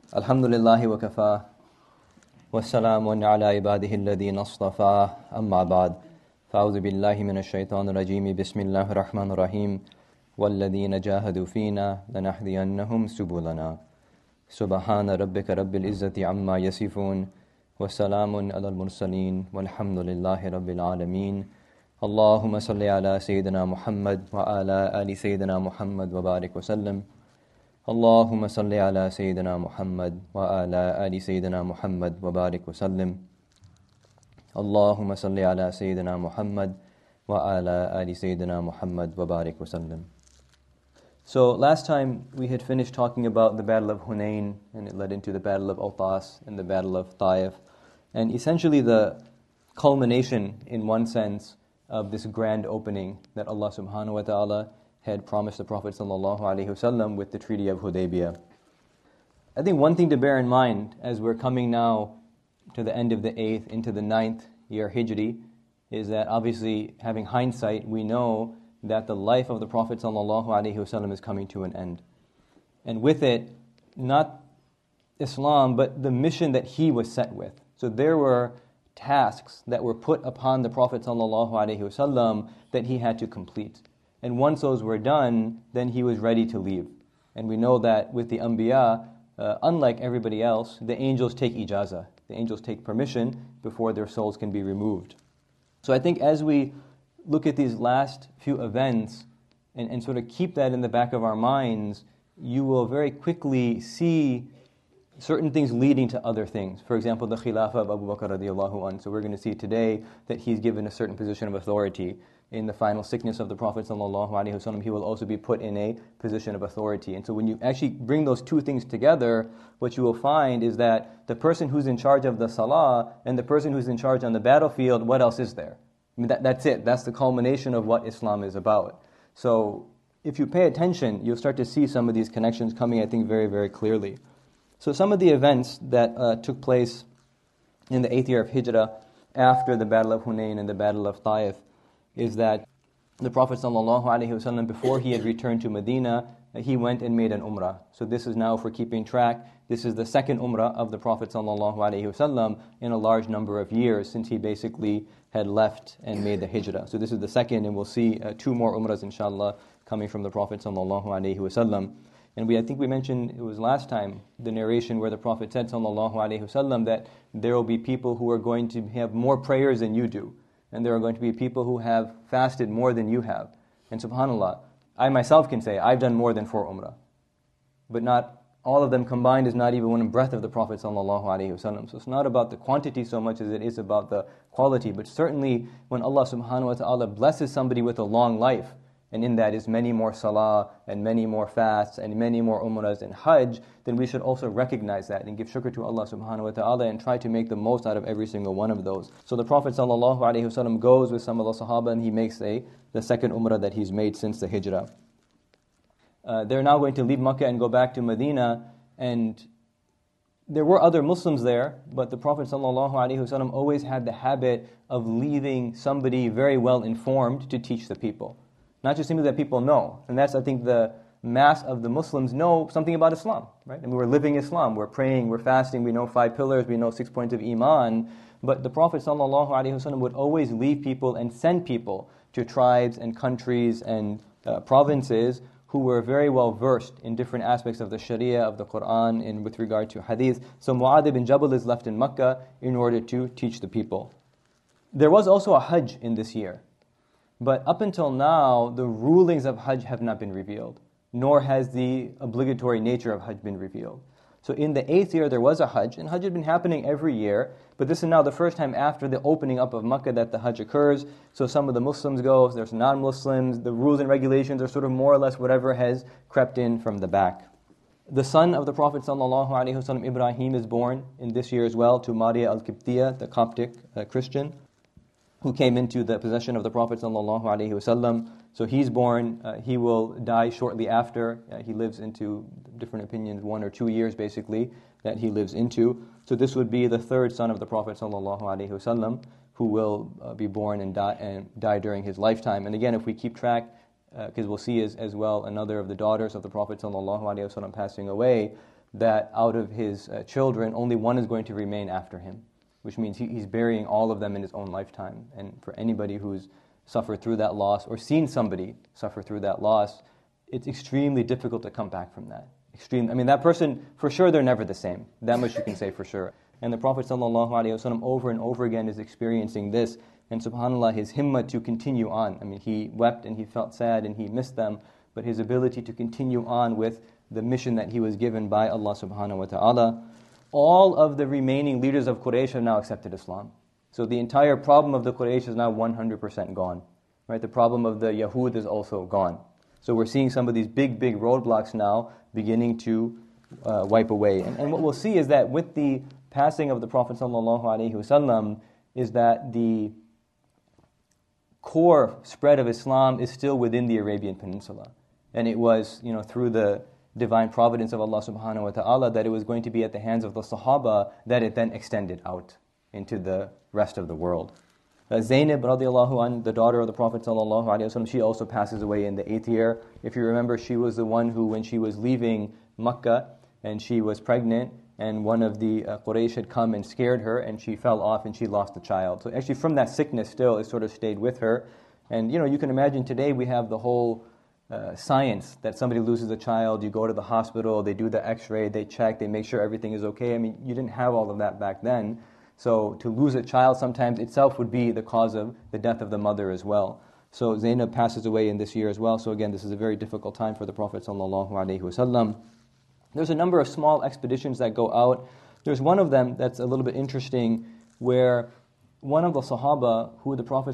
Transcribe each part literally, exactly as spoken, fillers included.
Alhamdulillahi wa kafa, wa salamun ala ibadihi alladhina astafa, amma ba'd. Fa'udhu billahi minash shaitanir rajim, bismillahir rahmanir rahim, walladhina jahadu fina, lanahdiyannahum subulana. Subhana rabbika rabbil izzati amma yasifun, wa salamun ala al-mursaleen, walhamdulillahi rabbil alameen. Allahumma salli ala Sayyidina Muhammad wa ala ali Sayyidina Muhammad wa barik wa sallam. Allahumma salli ala Sayyidina Muhammad wa ala ali Sayyidina Muhammad wa barik wa sallim. Allahumma salli ala Sayyidina Muhammad wa ala ali Sayyidina Muhammad wa barik wa sallim. So last time we had finished talking about the Battle of Hunain, and it led into the Battle of Awtas and the Battle of Taif, and essentially the culmination, in one sense, of this grand opening that Allah subhanahu wa ta'ala had promised the Prophet sallallahu alaihi wasallam with the Treaty of Hudaybiyah. I think one thing to bear in mind as we're coming now to the end of the eighth, into the ninth year Hijri, is that obviously, having hindsight, we know that the life of the Prophet sallallahu alaihi wasallam is coming to an end. And with it, not Islam, but the mission that he was set with. So there were tasks that were put upon the Prophet sallallahu alaihi wasallam that he had to complete. And once those were done, then he was ready to leave. And we know that with the Anbiya, uh, unlike everybody else, the angels take ijazah. The angels take permission before their souls can be removed. So I think as we look at these last few events and, and sort of keep that in the back of our minds, you will very quickly see certain things leading to other things. For example, the Khilafah of Abu Bakr radiallahu anhu. So we're going to see today that he's given a certain position of authority. In the final sickness of the Prophet sallallahu alaihi wasallam, he will also be put in a position of authority. And so when you actually bring those two things together, what you will find is that the person who's in charge of the salah and the person who's in charge on the battlefield, what else is there? I mean, that, that's it. That's the culmination of what Islam is about. So if you pay attention, you'll start to see some of these connections coming, I think, very, very clearly. So some of the events that uh, took place in the eighth year of Hijrah after the Battle of Hunain and the Battle of Taif is that the Prophet ﷺ, before he had returned to Medina, he went and made an umrah. So this is now, for keeping track, this is the second umrah of the Prophet ﷺ in a large number of years since he basically had left and made the hijrah. So this is the second, and we'll see uh, two more umrahs, inshallah, coming from the Prophet ﷺ. And we, I think we mentioned, it was last time, the narration where the Prophet said, ﷺ, that there will be people who are going to have more prayers than you do. And there are going to be people who have fasted more than you have. And subhanAllah, I myself can say, I've done more than four umrah. But not all of them combined is not even one breath of the Prophet ﷺ. So it's not about the quantity so much as it is about the quality. But certainly, when Allah subhanahu wa ta'ala blesses somebody with a long life, and in that is many more salah, and many more fasts, and many more umrahs and hajj, then we should also recognize that and give shukr to Allah subhanahu wa ta'ala and try to make the most out of every single one of those. So the Prophet sallallahu alaihi wasallam goes with some of the Sahaba and he makes a the second umrah that he's made since the hijrah. Uh, they're now going to leave Makkah and go back to Medina, and there were other Muslims there, but the Prophet sallallahu alaihi wasallam always had the habit of leaving somebody very well informed to teach the people. Not just simply that people know. And that's, I think, the mass of the Muslims know something about Islam, right? And we're living Islam, we're praying, we're fasting, we know five pillars, we know six points of Iman. But the Prophet ﷺ would always leave people and send people to tribes and countries and uh, provinces who were very well versed in different aspects of the Sharia, of the Quran, and with regard to Hadith. So Mu'adh ibn Jabal is left in Makkah in order to teach the people. There was also a Hajj in this year. But up until now, the rulings of Hajj have not been revealed, nor has the obligatory nature of Hajj been revealed. So in the eighth year, there was a Hajj, and Hajj had been happening every year, but this is now the first time after the opening up of Makkah that the Hajj occurs. So some of the Muslims go, there's non-Muslims, the rules and regulations are sort of more or less whatever has crept in from the back. The son of the Prophet ﷺ, Ibrahim, is born in this year as well to Maria al-Qibtiyya, the Coptic uh, Christian, who came into the possession of the Prophet ﷺ. So he's born, uh, he will die shortly after. Uh, he lives into, different opinions, one or two years basically, that he lives into. So this would be the third son of the Prophet ﷺ, who will uh, be born and die, and die during his lifetime. And again, if we keep track, because uh, we'll see as, as well another of the daughters of the Prophet ﷺ passing away, that out of his uh, children, only one is going to remain after him, which means he, he's burying all of them in his own lifetime. And for anybody who's suffered through that loss or seen somebody suffer through that loss, it's extremely difficult to come back from that. Extreme. I mean, that person, for sure, they're never the same. That much you can say for sure. And the Prophet ﷺ over and over again is experiencing this. And subhanAllah, his himmah to continue on. I mean, he wept and he felt sad and he missed them, but his ability to continue on with the mission that he was given by Allah subhanahu wa ta'ala. All of the remaining leaders of Quraysh have now accepted Islam. So the entire problem of the Quraysh is now one hundred percent gone. Right? The problem of the Yahud is also gone. So we're seeing some of these big, big roadblocks now beginning to uh, wipe away. And, and what we'll see is that with the passing of the Prophet sallallahu alaihi wasallam, is that the core spread of Islam is still within the Arabian Peninsula. And it was, you know, through the divine providence of Allah subhanahu wa ta'ala that it was going to be at the hands of the Sahaba that it then extended out into the rest of the world. Uh, Zaynab radiallahu anh, the daughter of the Prophet sallallahu alaihi wasallam, she also passes away in the eighth year. If you remember, she was the one who, when she was leaving Makkah and she was pregnant, and one of the uh, Quraysh had come and scared her, and she fell off and she lost the child. So actually from that sickness still, it sort of stayed with her. And you know, you can imagine today we have the whole uh, science that somebody loses a child, you go to the hospital, they do the x-ray, they check, they make sure everything is okay. I mean, you didn't have all of that back then. So to lose a child sometimes itself would be the cause of the death of the mother as well. So Zaynab passes away in this year as well. So again, this is a very difficult time for the Prophet sallallahu alaihi wasallam. There's a number of small expeditions that go out. There's one of them that's a little bit interesting, where one of the Sahaba who the Prophet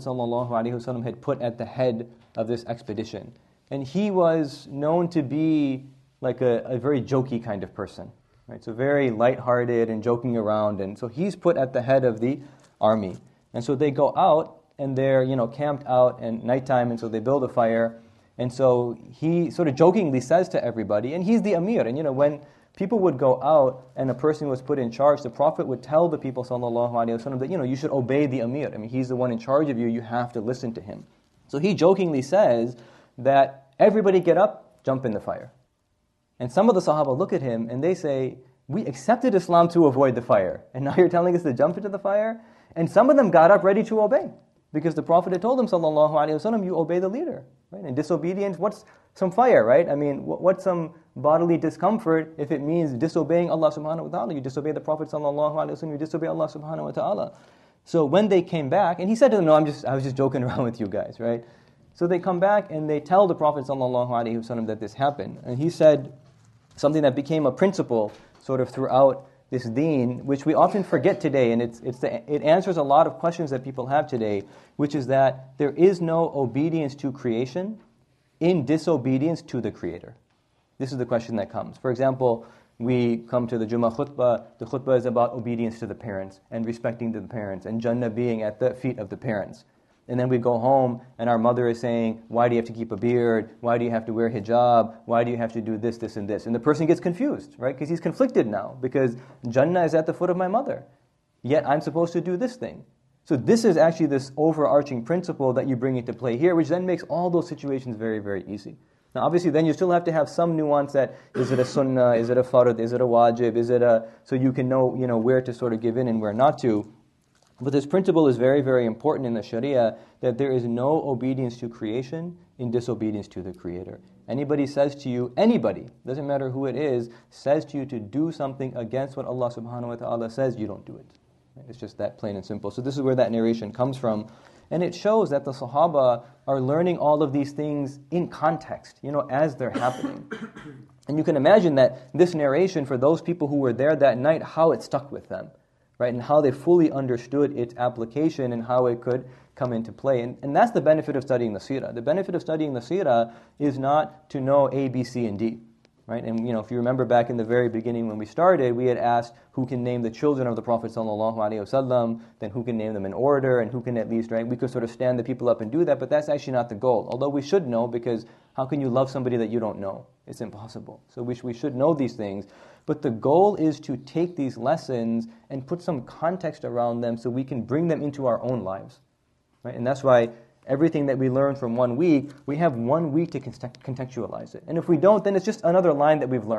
ﷺ had put at the head of this expedition, and he was known to be like a, a very jokey kind of person, right? So very lighthearted and joking around, and so he's put at the head of the army. And so they go out, and they're, you know, camped out at nighttime, and so they build a fire. And so he sort of jokingly says to everybody, and he's the Amir, and you know, when people would go out and a person was put in charge, the Prophet would tell the people sallallahu alaihi wasallam that, you know, you should obey the Amir. I mean, he's the one in charge of you, you have to listen to him. So he jokingly says that everybody get up, jump in the fire. And some of the Sahaba look at him and they say, we accepted Islam to avoid the fire, and now you're telling us to jump into the fire? And some of them got up ready to obey, because the Prophet had told them sallallahu alaihi wasallam, you obey the leader. Right? And disobedience, what's some fire, right? I mean, what's some bodily discomfort if it means disobeying Allah subhanahu wa ta'ala? You disobey the Prophet sallallahu alaihi wasallam, you disobey Allah subhanahu wa ta'ala. So when they came back, and he said to them, no, I'm just, I was just joking around with you guys, right? So they come back and they tell the Prophet sallallahu alaihi wasallam that this happened. And he said something that became a principle sort of throughout this deen, which we often forget today, and it's, it's the, it answers a lot of questions that people have today, which is that there is no obedience to creation in disobedience to the Creator. This is the question that comes. For example, we come to the Jummah khutbah. The khutbah is about obedience to the parents and respecting the parents and Jannah being at the feet of the parents. And then we go home and our mother is saying, why do you have to keep a beard? Why do you have to wear hijab? Why do you have to do this, this, and this? And the person gets confused, right? Because he's conflicted now, because Jannah is at the foot of my mother, yet I'm supposed to do this thing. So this is actually this overarching principle that you bring into play here, which then makes all those situations very, very easy. Now obviously then you still have to have some nuance that, is it a sunnah, is it a fard, is it a wajib, is it a, so you can know, you know, where to sort of give in and where not to. But this principle is very, very important in the Sharia, that there is no obedience to creation in disobedience to the Creator. Anybody says to you, anybody, doesn't matter who it is, says to you to do something against what Allah subhanahu wa ta'ala says, you don't do it. It's just that plain and simple. So this is where that narration comes from. And it shows that the Sahaba are learning all of these things in context, you know, as they're happening. And you can imagine that this narration, for those people who were there that night, how it stuck with them. Right, and how they fully understood its application and how it could come into play. And, and that's the benefit of studying the seerah. The benefit of studying the seerah is not to know A, B, C, and D. Right? And you know, if you remember back in the very beginning when we started, we had asked who can name the children of the Prophet sallallahu alaihi wasallam, then who can name them in order, and who can at least, right? We could sort of stand the people up and do that, but that's actually not the goal. Although we should know, because how can you love somebody that you don't know? It's impossible. So we, sh- we should know these things. But the goal is to take these lessons and put some context around them so we can bring them into our own lives. Right? And that's why everything that we learn from one week, we have one week to contextualize it. And if we don't, then it's just another line that we've learned.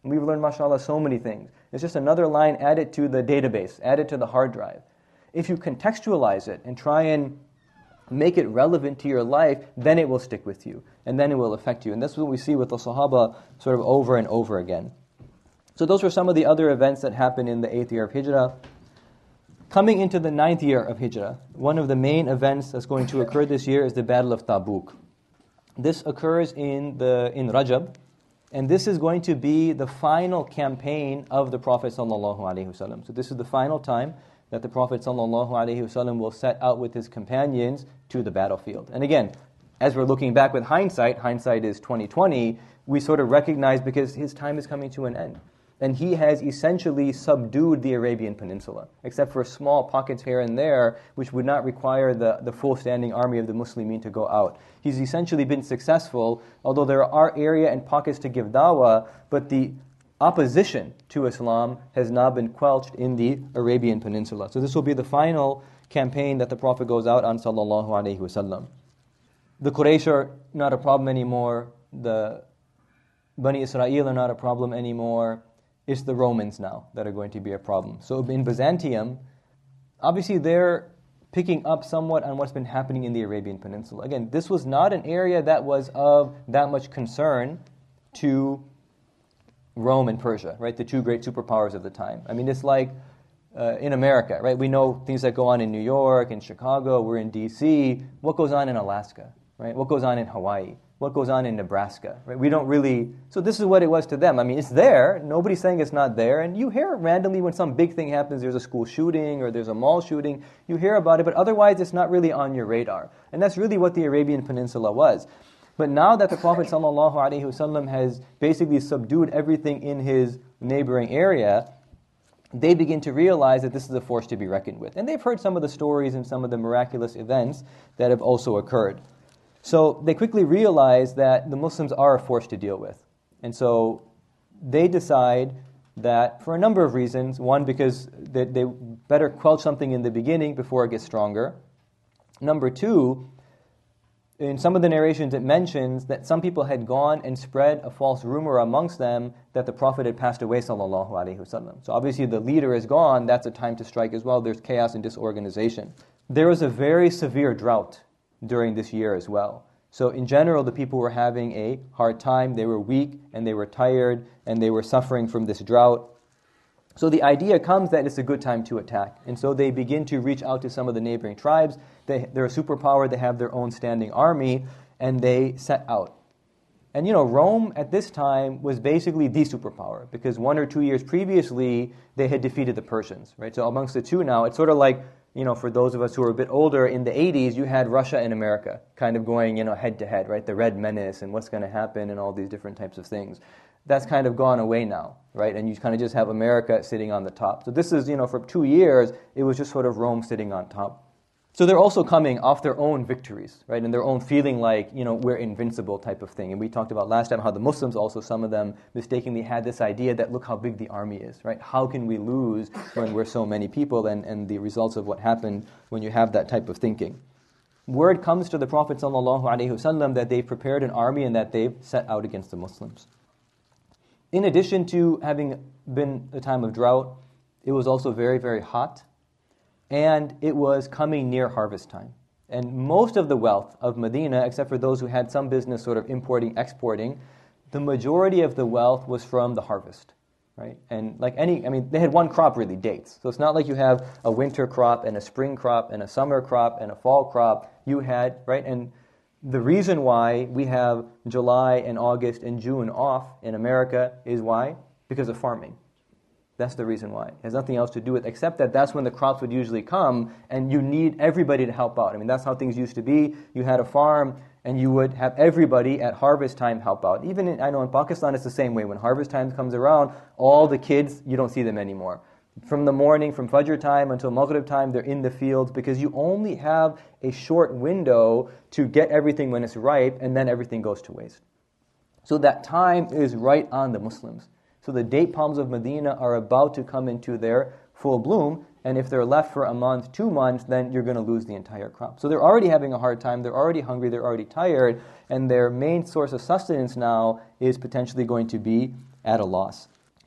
And we've learned, mashallah, so many things. It's just another line added to the database, added to the hard drive. If you contextualize it and try and make it relevant to your life, then it will stick with you, and then it will affect you. And that's what we see with the Sahaba sort of over and over again. So those were some of the other events that happened in the eighth year of Hijrah. Coming into the ninth year of Hijrah, one of the main events that's going to occur this year is the Battle of Tabuk. This occurs in the in Rajab, and this is going to be the final campaign of the Prophet ﷺ. So this is the final time that the Prophet ﷺ will set out with his companions to the battlefield. And again, as we're looking back with hindsight, hindsight is twenty twenty, we sort of recognize because his time is coming to an end. And he has essentially subdued the Arabian Peninsula, except for small pockets here and there, which would not require the, the full standing army of the Muslimin to go out. He's essentially been successful, although there are area and pockets to give dawah, but the opposition to Islam has now been quelched in the Arabian Peninsula. So this will be the final campaign that the Prophet goes out on, sallallahu alaihi wasallam. The Quraysh are not a problem anymore. The Bani Israel are not a problem anymore. It's the Romans now that are going to be a problem. So in Byzantium, obviously they're picking up somewhat on what's been happening in the Arabian Peninsula. Again, this was not an area that was of that much concern to Rome and Persia, right? The two great superpowers of the time. I mean, it's like uh, in America, right? We know things that go on in New York and Chicago. We're in D C. What goes on in Alaska, right? What goes on in Hawaii? What goes on in Nebraska, right? We don't really... So this is what it was to them. I mean, it's there. Nobody's saying it's not there. And you hear randomly when some big thing happens, there's a school shooting or there's a mall shooting, you hear about it, but otherwise it's not really on your radar. And that's really what the Arabian Peninsula was. But now that the Prophet ﷺ has basically subdued everything in his neighboring area, they begin to realize that this is a force to be reckoned with. And they've heard some of the stories and some of the miraculous events that have also occurred. So they quickly realize that the Muslims are a force to deal with. And so they decide that for a number of reasons, one, because they, they better quell something in the beginning before it gets stronger. Number two, in some of the narrations it mentions that some people had gone and spread a false rumor amongst them that the Prophet had passed away, sallallahu alaihi wasallam. So obviously the leader is gone, that's a time to strike as well. There's chaos and disorganization. There was a very severe drought during this year as well. So in general, the people were having a hard time. They were weak and they were tired and they were suffering from this drought. So the idea comes that it's a good time to attack. And so they begin to reach out to some of the neighboring tribes. They, they're a superpower. They have their own standing army and they set out. And you know, Rome at this time was basically the superpower because one or two years previously, they had defeated the Persians, right? So amongst the two now, it's sort of like, you know, for those of us who are a bit older, in the eighties, you had Russia and America kind of going, you know, head to head, right? The Red Menace and what's going to happen and all these different types of things. That's kind of gone away now, right? And you kind of just have America sitting on the top. So this is, you know, for two years, it was just sort of Rome sitting on top. So they're also coming off their own victories, right? And their own feeling like, you know, we're invincible type of thing. And we talked about last time how the Muslims also, some of them mistakenly had this idea that look how big the army is, right? How can we lose when we're so many people and, and the results of what happened when you have that type of thinking. Word comes to the Prophet ﷺ that they've prepared an army and that they've set out against the Muslims. In addition to having been a time of drought, it was also very, very hot. And it was coming near harvest time. And most of the wealth of Medina, except for those who had some business sort of importing, exporting, the majority of the wealth was from the harvest, right? And like any, I mean, they had one crop really, dates. So it's not like you have a winter crop and a spring crop and a summer crop and a fall crop. You had, right? And the reason why we have July and August and June off in America is why? Because of farming. That's the reason why. It has nothing else to do with, except that that's when the crops would usually come, and you need everybody to help out. I mean, that's how things used to be. You had a farm, and you would have everybody at harvest time help out. Even in, I know in Pakistan it's the same way. When harvest time comes around, all the kids, you don't see them anymore. From the morning, from Fajr time until Maghrib time, they're in the fields because you only have a short window to get everything when it's ripe, and then everything goes to waste. So that time is right on the Muslims. So the date palms of Medina are about to come into their full bloom, and if they're left for a month, two months, then you're going to lose the entire crop. So they're already having a hard time, they're already hungry, they're already tired, and their main source of sustenance now is potentially going to be at a loss.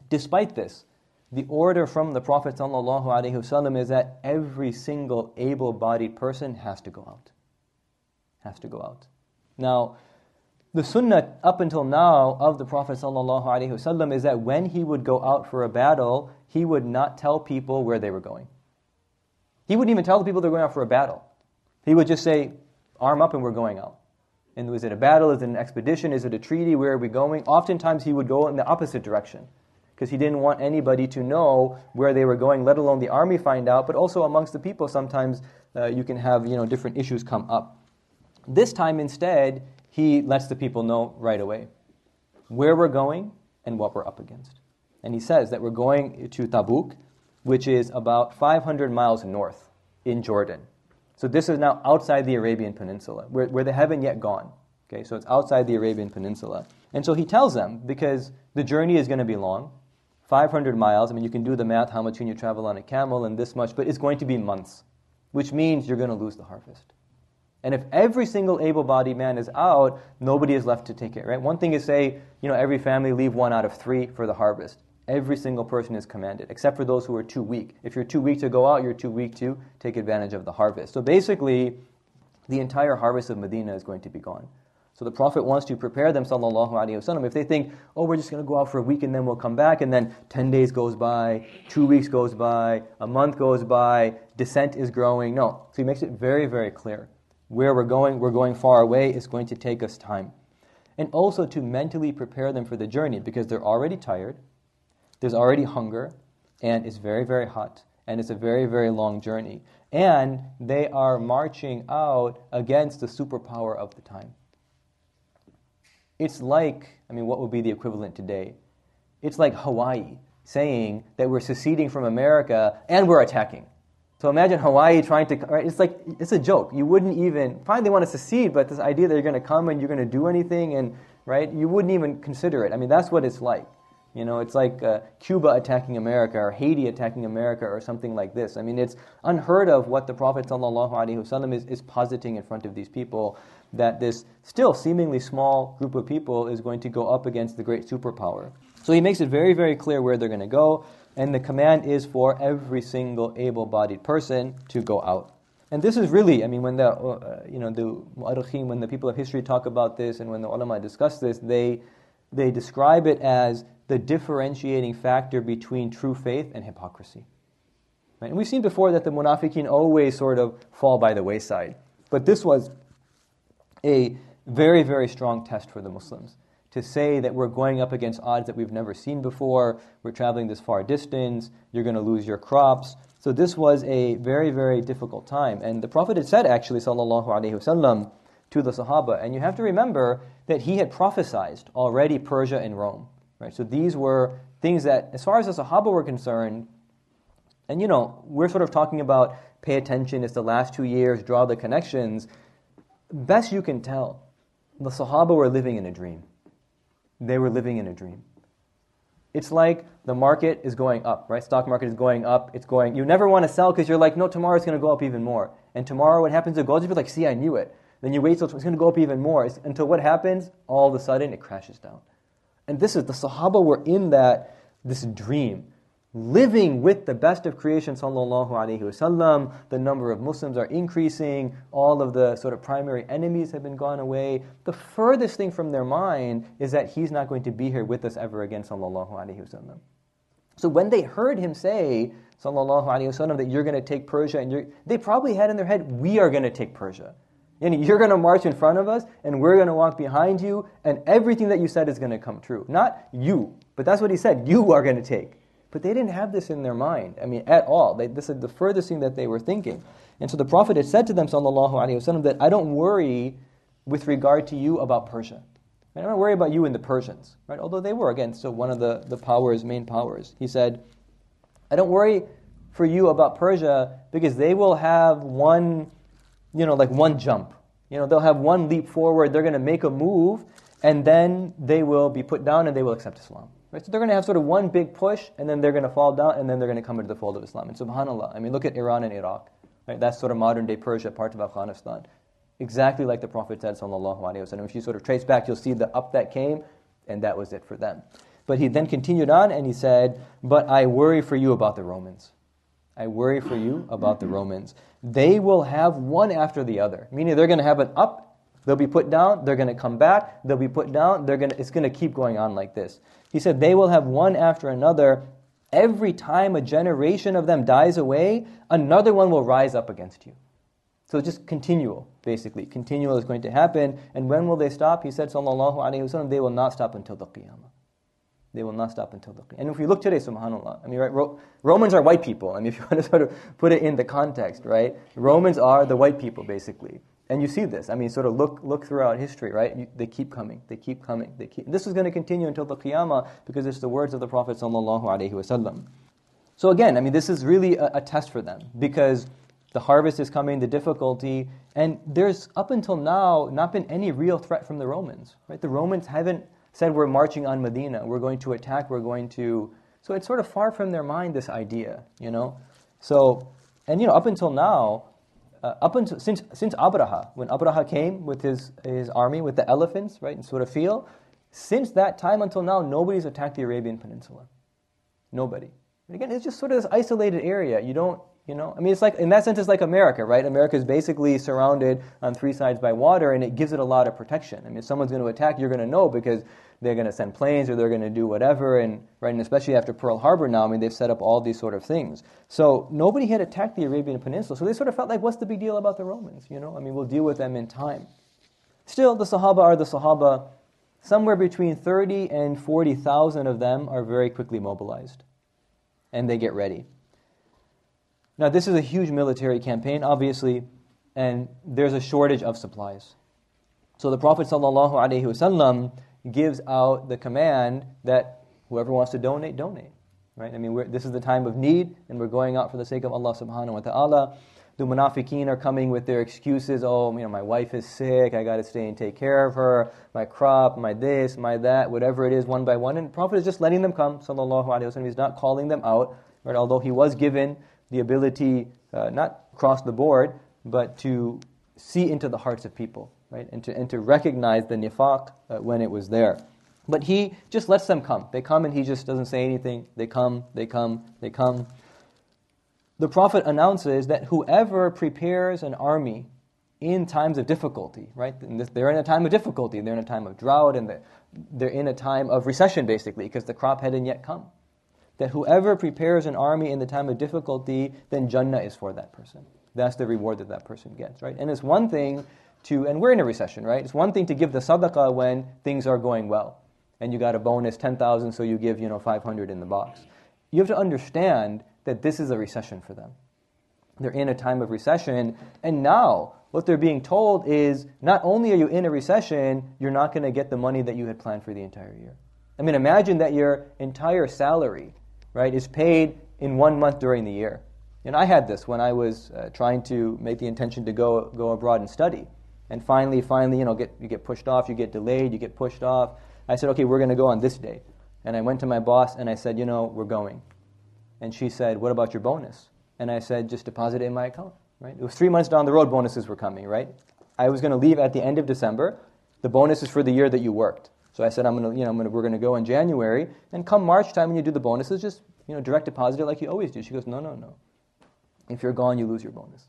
Despite this, the order from the Prophet ﷺ is that every single able-bodied person has to go out. Has to go out. Now, the sunnah up until now of the Prophet ﷺ is that when he would go out for a battle, he would not tell people where they were going. He wouldn't even tell the people they're going out for a battle. He would just say, arm up and we're going out. And was it a battle? Is it an expedition? Is it a treaty? Where are we going? Oftentimes he would go in the opposite direction because he didn't want anybody to know where they were going, let alone the army find out. But also amongst the people, sometimes uh, you can have you know different issues come up. This time instead, he lets the people know right away where we're going and what we're up against. And he says that we're going to Tabuk, which is about five hundred miles north in Jordan. So this is now outside the Arabian Peninsula, where, where they haven't yet gone. Okay, so it's outside the Arabian Peninsula. And so he tells them, because the journey is going to be long, five hundred miles. I mean, you can do the math, how much can you travel on a camel and this much, but it's going to be months, which means you're going to lose the harvest. And if every single able-bodied man is out, nobody is left to take it, right? One thing is say, you know, every family leave one out of three for the harvest. Every single person is commanded, except for those who are too weak. If you're too weak to go out, you're too weak to take advantage of the harvest. So basically, the entire harvest of Medina is going to be gone. So the Prophet wants to prepare them, sallallahu alaihi wasallam. If they think, oh, we're just going to go out for a week and then we'll come back, and then ten days goes by, two weeks goes by, a month goes by, descent is growing. No. So he makes it very, very clear. Where we're going, we're going far away, it's going to take us time. And also to mentally prepare them for the journey, because they're already tired, there's already hunger, and it's very, very hot, and it's a very, very long journey. And they are marching out against the superpower of the time. It's like, I mean, what would be the equivalent today? It's like Hawaii saying that we're seceding from America and we're attacking. So imagine Hawaii trying to, right? It's like, it's a joke. You wouldn't even, fine, they want to secede, but this idea that you're going to come and you're going to do anything, and right, you wouldn't even consider it. I mean, that's what it's like. You know, it's like uh, Cuba attacking America or Haiti attacking America or something like this. I mean, it's unheard of what the Prophet ﷺ is, is positing in front of these people, that this still seemingly small group of people is going to go up against the great superpower. So he makes it very, very clear where they're going to go, and the command is for every single able-bodied person to go out. And this is really, I mean, when the, uh, you know, the mu'arrikheen, when the people of history talk about this and when the ulama discuss this, they they describe it as the differentiating factor between true faith and hypocrisy. Right? And we've seen before that the munafiqeen always sort of fall by the wayside. But this was a very, very strong test for the Muslims. To say that we're going up against odds that we've never seen before, we're traveling this far distance, you're going to lose your crops. So this was a very, very difficult time. And the Prophet had said, actually, sallallahu alaihi wasallam, to the Sahaba, and you have to remember that he had prophesied already Persia and Rome. Right? So these were things that, as far as the Sahaba were concerned, and you know, we're sort of talking about pay attention, it's the last two years, draw the connections. Best you can tell, the Sahaba were living in a dream. They were living in a dream. It's like the market is going up, right? Stock market is going up, it's going, you never want to sell because you're like, no, tomorrow it's going to go up even more. And tomorrow what happens to gold, you'll be like, see, I knew it. Then you wait till it's going to go up even more. It's, until what happens? All of a sudden it crashes down. And this is, the Sahaba were in that, this dream, living with the best of creation, sallallahu alaihi wasallam. The number of Muslims are increasing. All of the sort of primary enemies have been gone away. The furthest thing from their mind is that he's not going to be here with us ever again, sallallahu alaihi wasallam. So when they heard him say, sallallahu alaihi wasallam, that you're going to take Persia, and you're, they probably had in their head, we are going to take Persia. And you're going to march in front of us, and we're going to walk behind you, and everything that you said is going to come true. Not you, but that's what he said, you are going to take. But they didn't have this in their mind, I mean, at all. They, this is the furthest thing that they were thinking. And so the Prophet had said to them, sallallahu alaihi wasallam, that I don't worry with regard to you about Persia. I don't worry about you and the Persians, right? Although they were, again, still one of the, the powers, main powers. He said, I don't worry for you about Persia because they will have one, you know, like one jump. You know, they'll have one leap forward, they're going to make a move, and then they will be put down and they will accept Islam. Right? So they're going to have sort of one big push, and then they're going to fall down, and then they're going to come into the fold of Islam. And subhanAllah, I mean, look at Iran and Iraq. Right? That's sort of modern-day Persia, part of Afghanistan. Exactly like the Prophet said, sallallahu alaihi wasallam. If you sort of trace back, you'll see the up that came, and that was it for them. But he then continued on and he said, but I worry for you about the Romans. I worry for you about the Romans. They will have one after the other. Meaning they're going to have an up, they'll be put down, they're going to come back, they'll be put down, they're going to, it's going to keep going on like this. He said, they will have one after another. Every time a generation of them dies away, another one will rise up against you. So just continual, basically. Continual is going to happen. And when will they stop? He said, sallallahu alayhi wa sallam, they will not stop until the Qiyamah. They will not stop until the Qiyamah. And if we look today, subhanAllah, I mean, right, Ro- Romans are white people. I mean, if you want to sort of put it in the context, right? Romans are the white people, basically. And you see this. I mean, sort of look look throughout history, right? You, they keep coming. They keep coming. They keep. This is going to continue until the Qiyamah because it's the words of the Prophet sallallahu alaihi wasallam. So again, I mean, this is really a, a test for them because the harvest is coming, the difficulty, and there's up until now not been any real threat from the Romans, right? The Romans haven't said we're marching on Medina, we're going to attack, we're going to... So it's sort of far from their mind, this idea, you know? So, and you know, up until now, uh, up until, since since Abraha, when Abraha came with his, his army, with the elephants, right, in Surah Fil, since that time until now, nobody's attacked the Arabian Peninsula. Nobody. And again, it's just sort of this isolated area. You don't, you know, I mean, it's like, in that sense, it's like America, right? America is basically surrounded on three sides by water, and it gives it a lot of protection. I mean, if someone's going to attack, you're going to know because they're going to send planes or they're going to do whatever, and right, and especially after Pearl Harbor now, I mean, they've set up all these sort of things. So nobody had attacked the Arabian Peninsula, so they sort of felt like, what's the big deal about the Romans? You know, I mean, we'll deal with them in time. Still, the Sahaba are the Sahaba. Somewhere between thirty and forty thousand of them are very quickly mobilized, and they get ready. Now, this is a huge military campaign, obviously, and there's a shortage of supplies. So the Prophet ﷺ gives out the command that whoever wants to donate, donate. Right? I mean, we're, this is the time of need, and we're going out for the sake of Allah subhanahu wa ta'ala. The munafiqeen are coming with their excuses. Oh, you know, my wife is sick, I got to stay and take care of her. My crop, my this, my that, whatever it is, one by one. And the Prophet is just letting them come, sallallahu alaihi wasallam. He's not calling them out, right? Although he was given the ability, uh, not across the board, but to see into the hearts of people, right? And to and to recognize the nifaq uh, when it was there. But he just lets them come. They come and he just doesn't say anything. They come, they come, they come. The Prophet announces that whoever prepares an army in times of difficulty, right? And this, they're in a time of difficulty. They're in a time of drought, and they're, they're in a time of recession, basically, because the crop hadn't yet come. That whoever prepares an army in the time of difficulty, then Jannah is for that person. That's the reward that that person gets, right? And it's one thing to, and we're in a recession, right? It's one thing to give the sadaqah when things are going well, and you got a bonus ten thousand, so you give, you know, five hundred in the box. You have to understand that this is a recession for them. They're in a time of recession, and now what they're being told is, not only are you in a recession, you're not going to get the money that you had planned for the entire year. I mean, imagine that your entire salary, right, is paid in one month during the year. And I had this when I was uh, trying to make the intention to go go abroad and study. And finally, finally, you know, get you get pushed off, you get delayed, you get pushed off. I said, okay, we're going to go on this day. And I went to my boss and I said, you know, we're going. And she said, what about your bonus? And I said, just deposit it in my account, right? It was three months down the road, bonuses were coming, right? I was going to leave at the end of December. The bonus is for the year that you worked. So I said, I'm going to, you know, I'm gonna, we're going to go in January, and come March time when you do the bonuses, just, you know, direct deposit it like you always do. She goes, no, no, no. If you're gone, you lose your bonus.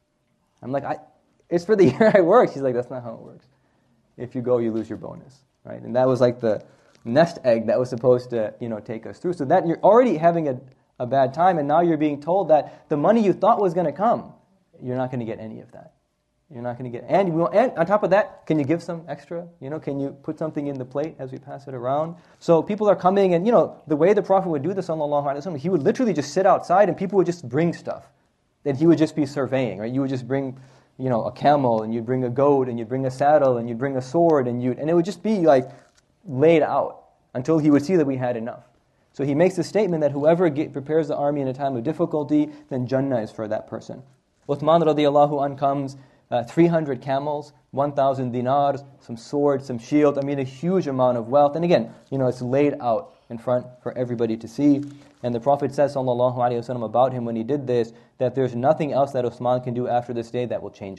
I'm like, I, it's for the year I worked. She's like, that's not how it works. If you go, you lose your bonus, right? And that was like the nest egg that was supposed to, you know, take us through. So that you're already having a, a bad time, and now you're being told that the money you thought was going to come, you're not going to get any of that. You're not going to get, and, you will, and on top of that, can you give some extra? You know, can you put something in the plate as we pass it around? So people are coming, and you know, the way the Prophet would do this, sallallahu alaihi wasallam, he would literally just sit outside, and people would just bring stuff. Then he would just be surveying, right? You would just bring, you know, a camel, and you'd bring a goat, and you'd bring a saddle, and you'd bring a sword, and you and it would just be like laid out until he would see that we had enough. So he makes the statement that whoever get, prepares the army in a time of difficulty, then Jannah is for that person. Uthman radiallahu anh comes. Uh, three hundred camels, one thousand dinars, some swords, some shield. I mean, a huge amount of wealth. And again, you know, it's laid out in front for everybody to see. And the Prophet says, sallallahu alaihi wasallam, about him when he did this, that there's nothing else that Uthman can do after this day that will change him.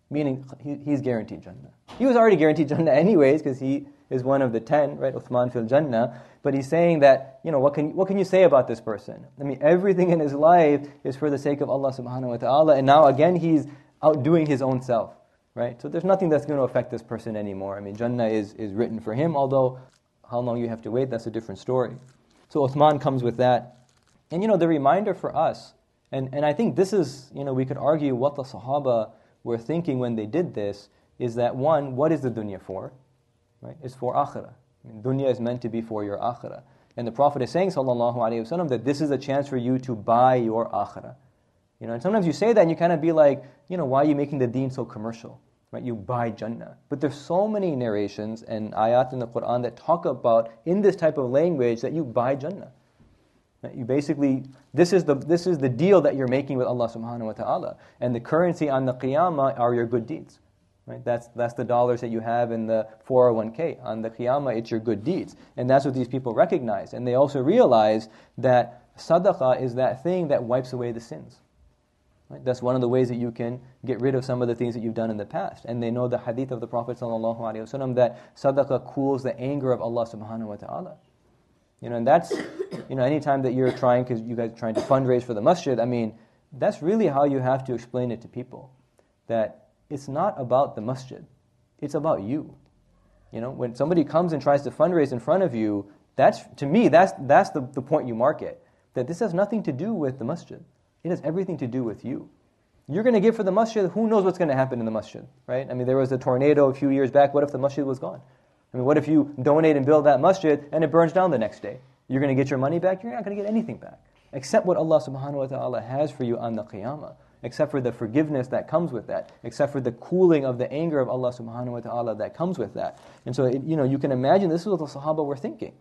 meaning he, he's guaranteed Jannah. He was already guaranteed Jannah anyways because he is one of the ten, right? Uthman fil Jannah. But he's saying that, you know, what can what can you say about this person? I mean, everything in his life is for the sake of Allah subhanahu wa ta'ala, and now again he's outdoing his own self, right? So there's nothing that's going to affect this person anymore. I mean, Jannah is, is written for him, although how long you have to wait, that's a different story. So Uthman comes with that. And, you know, the reminder for us, and, and I think this is, you know, we could argue what the Sahaba were thinking when they did this, is that one, what is the dunya for? Right? It's for akhirah. I mean, dunya is meant to be for your akhirah. And the Prophet is saying, sallallahu alayhi wa sallam, that this is a chance for you to buy your akhirah. You know, and sometimes you say that and you kind of be like, you know, why are you making the deen so commercial? Right? You buy Jannah. But there's so many narrations and ayat in the Quran that talk about, in this type of language, that you buy Jannah. Right? You basically, this is the this is the deal that you're making with Allah subhanahu wa ta'ala. And the currency on the qiyamah are your good deeds. Right? That's that's the dollars that you have in the four oh one k. On the qiyamah, it's your good deeds. And that's what these people recognize. And they also realize that sadaqah is that thing that wipes away the sins. Right? That's one of the ways that you can get rid of some of the things that you've done in the past. And they know the hadith of the Prophet sallallahu alaihi wasallam that sadaqah cools the anger of Allah subhanahu wa ta'ala. You know, and that's, you know, anytime that you're trying, because you guys are trying to fundraise for the masjid, I mean, that's really how you have to explain it to people. That it's not about the masjid. It's about you. You know, when somebody comes and tries to fundraise in front of you, that's, to me, that's that's the, the point you market. That this has nothing to do with the masjid. It has everything to do with you. You're going to give for the masjid, who knows what's going to happen in the masjid, right? I mean, there was a tornado a few years back. What if the masjid was gone? I mean, what if you donate and build that masjid and it burns down the next day? You're going to get your money back? You're not going to get anything back. Except what Allah subhanahu wa ta'ala has for you on the qiyamah. Except for the forgiveness that comes with that. Except for the cooling of the anger of Allah subhanahu wa ta'ala that comes with that. And so, it, you know, you can imagine this is what the Sahaba were thinking.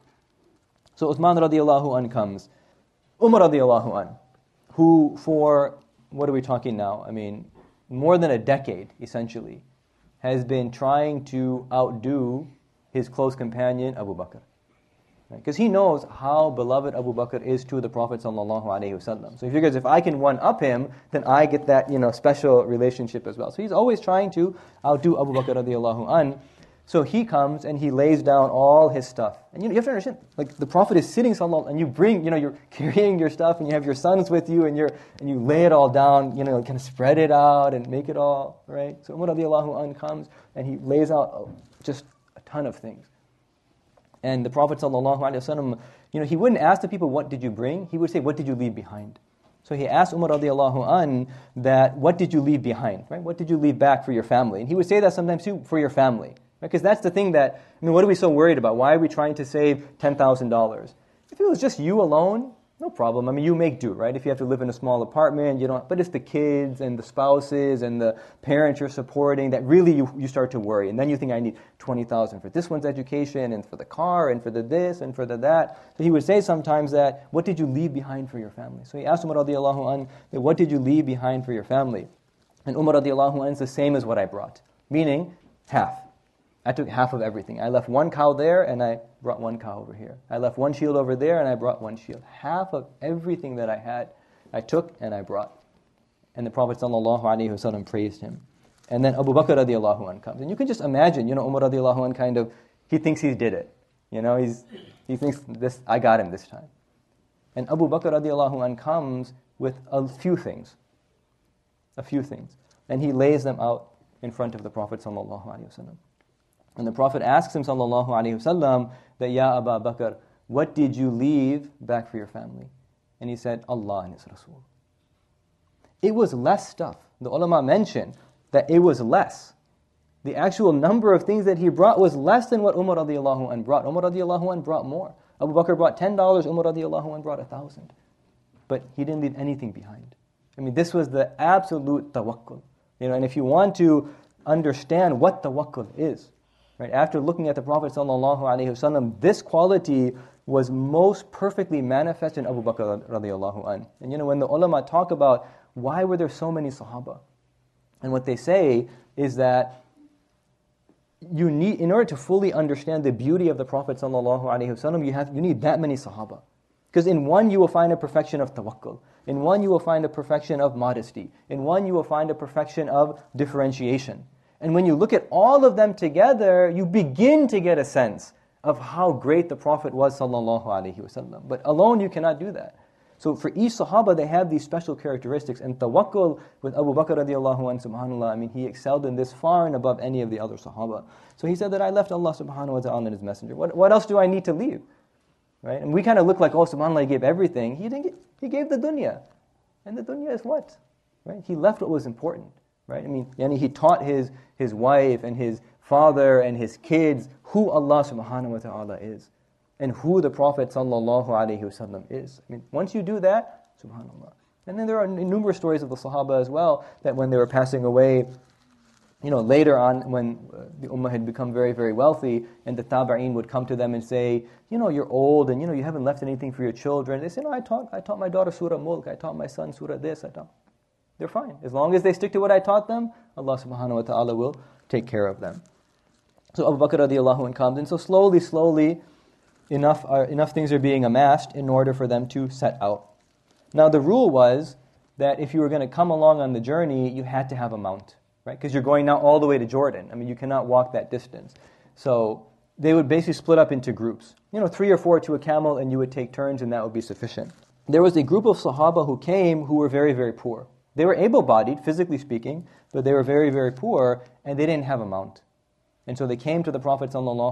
So Uthman radiallahu an comes. Umar radiallahu an, who for, what are we talking now? I mean, more than a decade, essentially, has been trying to outdo his close companion, Abu Bakr. Because he knows how beloved Abu Bakr is to the Prophet sallallahu alaihi wasallam. So he figures if I can one-up him, then I get that, you know, special relationship as well. So he's always trying to outdo Abu Bakr radiallahu an. So he comes and he lays down all his stuff. And you know, you have to understand, like the Prophet is sitting sallallahu, and you bring, you know, you're carrying your stuff and you have your sons with you and you're and you lay it all down, you know, kind of spread it out and make it all, right? So Umar radiallahu an comes and he lays out just a ton of things. And the Prophet ﷺ, you know, he wouldn't ask the people, what did you bring? He would say, what did you leave behind? So he asked Umar radiallahu an that, what did you leave behind? Right? What did you leave back for your family? And he would say that sometimes too, for your family. Because that's the thing that, I mean, what are we so worried about? Why are we trying to save ten thousand dollars? If it was just you alone, no problem. I mean, you make do, right? If you have to live in a small apartment, you don't. But it's the kids and the spouses and the parents you're supporting that really you, you start to worry. And then you think, I need twenty thousand dollars for this one's education and for the car and for the this and for the that. So he would say sometimes that, what did you leave behind for your family? So he asked Umar radiallahu an, that what did you leave behind for your family? And Umar radiallahu an is the same as what I brought. Meaning, half. I took half of everything. I left one cow there and I brought one cow over here. I left one shield over there and I brought one shield. Half of everything that I had, I took and I brought. And the Prophet ﷺ praised him. And then Abu Bakr radiallahu anh comes. And you can just imagine, you know, Umar radiallahu anh kind of, he thinks he did it. You know, he's he thinks, this I got him this time. And Abu Bakr radiallahu anh comes with a few things. A few things. And he lays them out in front of the Prophet ﷺ. And the Prophet asks him, sallallahu alaihi wasallam, that, Ya Abu Bakr, what did you leave back for your family? And he said, Allah and His Rasul. It was less stuff. The ulama mentioned that it was less. The actual number of things that he brought was less than what Umar radiallahu anh brought. Umar radiallahu anh brought more. Abu Bakr brought ten dollars, Umar radiallahu anh brought a thousand. But he didn't leave anything behind. I mean, this was the absolute tawakkul. You know, and if you want to understand what tawakkul is, right, after looking at the Prophet ﷺ, this quality was most perfectly manifest in Abu Bakr radiallahu anh. And you know, when the ulama talk about why were there so many Sahaba, and what they say is that you need, in order to fully understand the beauty of the Prophet ﷺ, you have you need that many Sahaba. Because in one you will find a perfection of tawakkul. In one you will find a perfection of modesty. In one you will find a perfection of differentiation. And when you look at all of them together, you begin to get a sense of how great the Prophet was sallallahu alaihi wasallam. But alone you cannot do that. So for each Sahaba, they have these special characteristics. And tawakkul with Abu Bakr radiallahu anhu, subhanAllah, I mean, he excelled in this far and above any of the other Sahaba. So he said that I left Allah subhanahu wa ta'ala and His Messenger. What, what else do I need to leave? Right? And we kind of look like, oh, subhanAllah, he gave everything. He didn't get, he gave the dunya. And the dunya is what? Right? He left what was important. Right? I mean, yani he taught his, his wife and his father and his kids who Allah subhanahu wa ta'ala is. And who the Prophet sallallahu alaihi wasallam is. I mean, once you do that, subhanAllah. And then there are numerous stories of the Sahaba as well, that when they were passing away, you know, later on when the Ummah had become very, very wealthy, and the Tabi'een would come to them and say, you know, you're old and you know you haven't left anything for your children. They say, no, I taught, I taught my daughter Surah Mulk, I taught my son Surah this, I taught. They're fine. As long as they stick to what I taught them, Allah subhanahu wa ta'ala will take care of them. So Abu Bakr radiallahu anhu comes, and so slowly, slowly, Enough are, enough things are being amassed in order for them to set out. Now the rule was that if you were going to come along on the journey, you had to have a mount, right? Because you're going now all the way to Jordan. I mean, you cannot walk that distance. So they would basically split up into groups. You know, three or four to a camel, and you would take turns, and that would be sufficient. There was a group of Sahaba who came who were very, very poor. They were able-bodied, physically speaking, but they were very, very poor, and they didn't have a mount. And so they came to the Prophet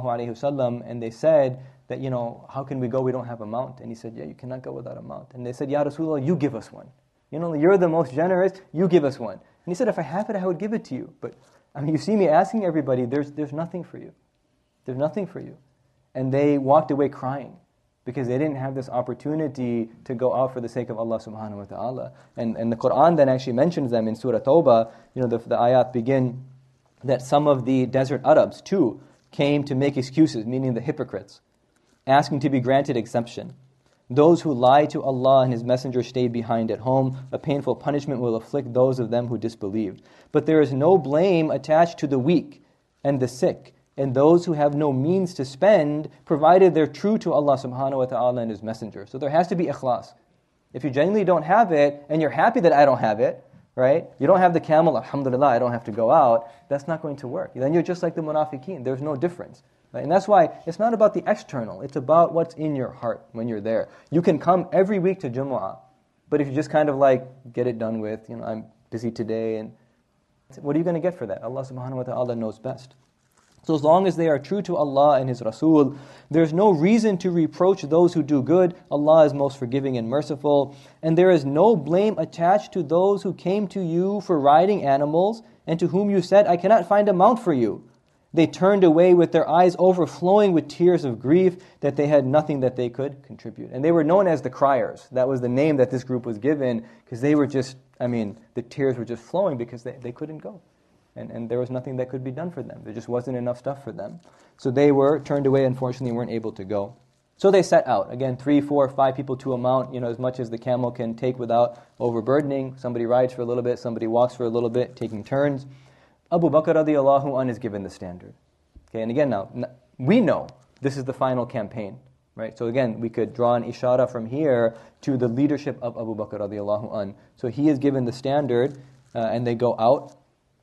ﷺ, and they said that, you know, how can we go? We don't have a mount. And he said, yeah, you cannot go without a mount. And they said, Ya Rasulullah, you give us one. You know, you're the most generous, you give us one. And he said, if I have it, I would give it to you. But, I mean, you see me asking everybody, there's there's nothing for you. There's nothing for you. And they walked away crying, because they didn't have this opportunity to go out for the sake of Allah subhanahu wa ta'ala. And, and the Qur'an then actually mentions them in Surah Tawbah. You know, the, the ayat begin that some of the desert Arabs, too, came to make excuses, meaning the hypocrites, asking to be granted exemption. Those who lie to Allah and His Messenger stay behind at home. A painful punishment will afflict those of them who disbelieved. But there is no blame attached to the weak and the sick and those who have no means to spend, provided they're true to Allah subhanahu wa ta'ala and His Messenger. So there has to be ikhlas. If you genuinely don't have it, and you're happy that I don't have it, right? You don't have the camel, alhamdulillah, I don't have to go out, that's not going to work. Then you're just like the munafiqeen, there's no difference. Right? And that's why it's not about the external, it's about what's in your heart when you're there. You can come every week to Jumu'ah, but if you just kind of like, get it done with, you know, I'm busy today, and what are you going to get for that? Allah subhanahu wa ta'ala knows best. So as long as they are true to Allah and His Rasul, there's no reason to reproach those who do good. Allah is most forgiving and merciful. And there is no blame attached to those who came to you for riding animals, and to whom you said, I cannot find a mount for you. They turned away with their eyes overflowing with tears of grief that they had nothing that they could contribute. And they were known as the criers. That was the name that this group was given, because they were just, I mean, the tears were just flowing because they, they couldn't go. And, and there was nothing that could be done for them. There just wasn't enough stuff for them. So they were turned away, unfortunately, weren't able to go. So they set out. Again, three, four, five people to a mount, you know, as much as the camel can take without overburdening. Somebody rides for a little bit, somebody walks for a little bit, taking turns. Abu Bakr radiallahu anhu is given the standard. Okay, and again now, we know this is the final campaign. Right? So again, we could draw an ishara from here to the leadership of Abu Bakr radiallahu anhu. So he is given the standard, uh, and they go out.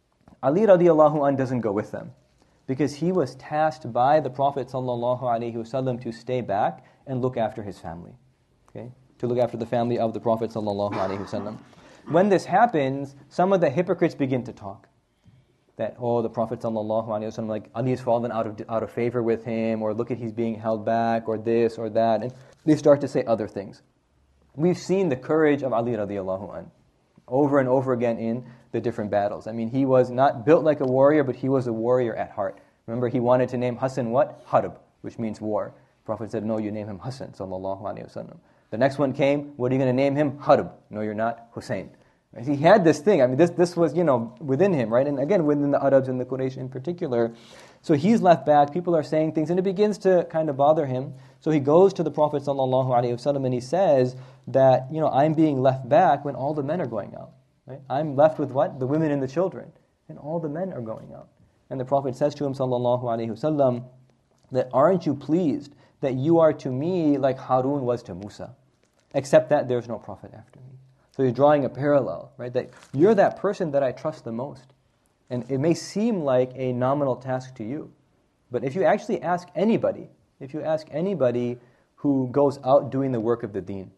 Ali radiallahu anhu doesn't go with them, because he was tasked by the Prophet sallallahu alaihi wasallam to stay back and look after his family. Okay? To look after the family of the Prophet sallallahu alaihi wasallam. When this happens, some of the hypocrites begin to talk. That, oh, the Prophet sallallahu alaihi wasallam, like, Ali has fallen out of out of favor with him, or look at he's being held back, or this or that. And they start to say other things. We've seen the courage of Ali radiallahu anhu over and over again in the different battles. I mean, he was not built like a warrior, but he was a warrior at heart. Remember, he wanted to name Hassan what? Harb, which means war. The Prophet said, no, you name him Hassan, sallallahu alaihi wasallam. The next one came, what are you going to name him? Harb. No, you're not, Hussein. He had this thing. I mean, this this was, you know, within him, right? And again, within the Arabs and the Quraysh in particular. So he's left back. People are saying things, and it begins to kind of bother him. So he goes to the Prophet sallallahu alaihi wasallam, and he says that, you know, I'm being left back when all the men are going out. Right? I'm left with what? The women and the children, and all the men are going out. And the Prophet says to him sallallahu alaihi wasallam that, aren't you pleased that you are to me like Harun was to Musa? Except that there's no prophet after me. So you're drawing a parallel, right? That you're that person that I trust the most. And it may seem like a nominal task to you. But if you actually ask anybody, if you ask anybody who goes out doing the work of the deen,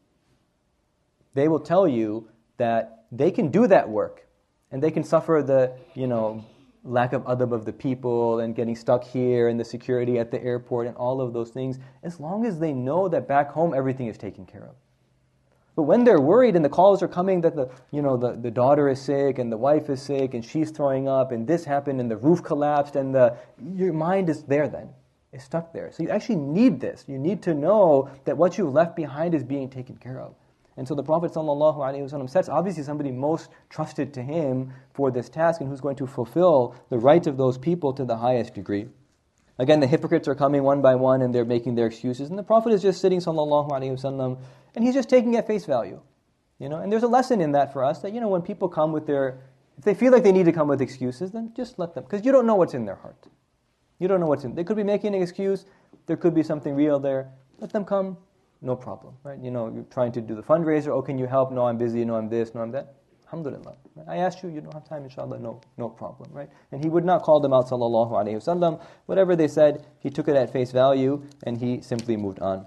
they will tell you that they can do that work and they can suffer the, you know, lack of adab of the people and getting stuck here and the security at the airport and all of those things, as long as they know that back home everything is taken care of. But when they're worried and the calls are coming that the, you know, the, the daughter is sick and the wife is sick and she's throwing up and this happened and the roof collapsed and the, your mind is there then. It's stuck there. So you actually need this. You need to know that what you've left behind is being taken care of. And so the Prophet ﷺ sets obviously somebody most trusted to him for this task and who's going to fulfill the rights of those people to the highest degree. Again, the hypocrites are coming one by one and they're making their excuses. And the Prophet is just sitting, sallallahu alaihi wasallam, and he's just taking at face value. You know, and there's a lesson in that for us that, you know, when people come with their, if they feel like they need to come with excuses, then just let them, because you don't know what's in their heart. You don't know what's in. They could be making an excuse. There could be something real there. Let them come. No problem, right? You know, you're trying to do the fundraiser. Oh, can you help? No, I'm busy. No, I'm this. No, I'm that. Alhamdulillah. Right? I asked you. You don't have time, inshallah. No, no problem, right? And he would not call them out, sallallahu alaihi wasallam. Whatever they said, he took it at face value, and he simply moved on.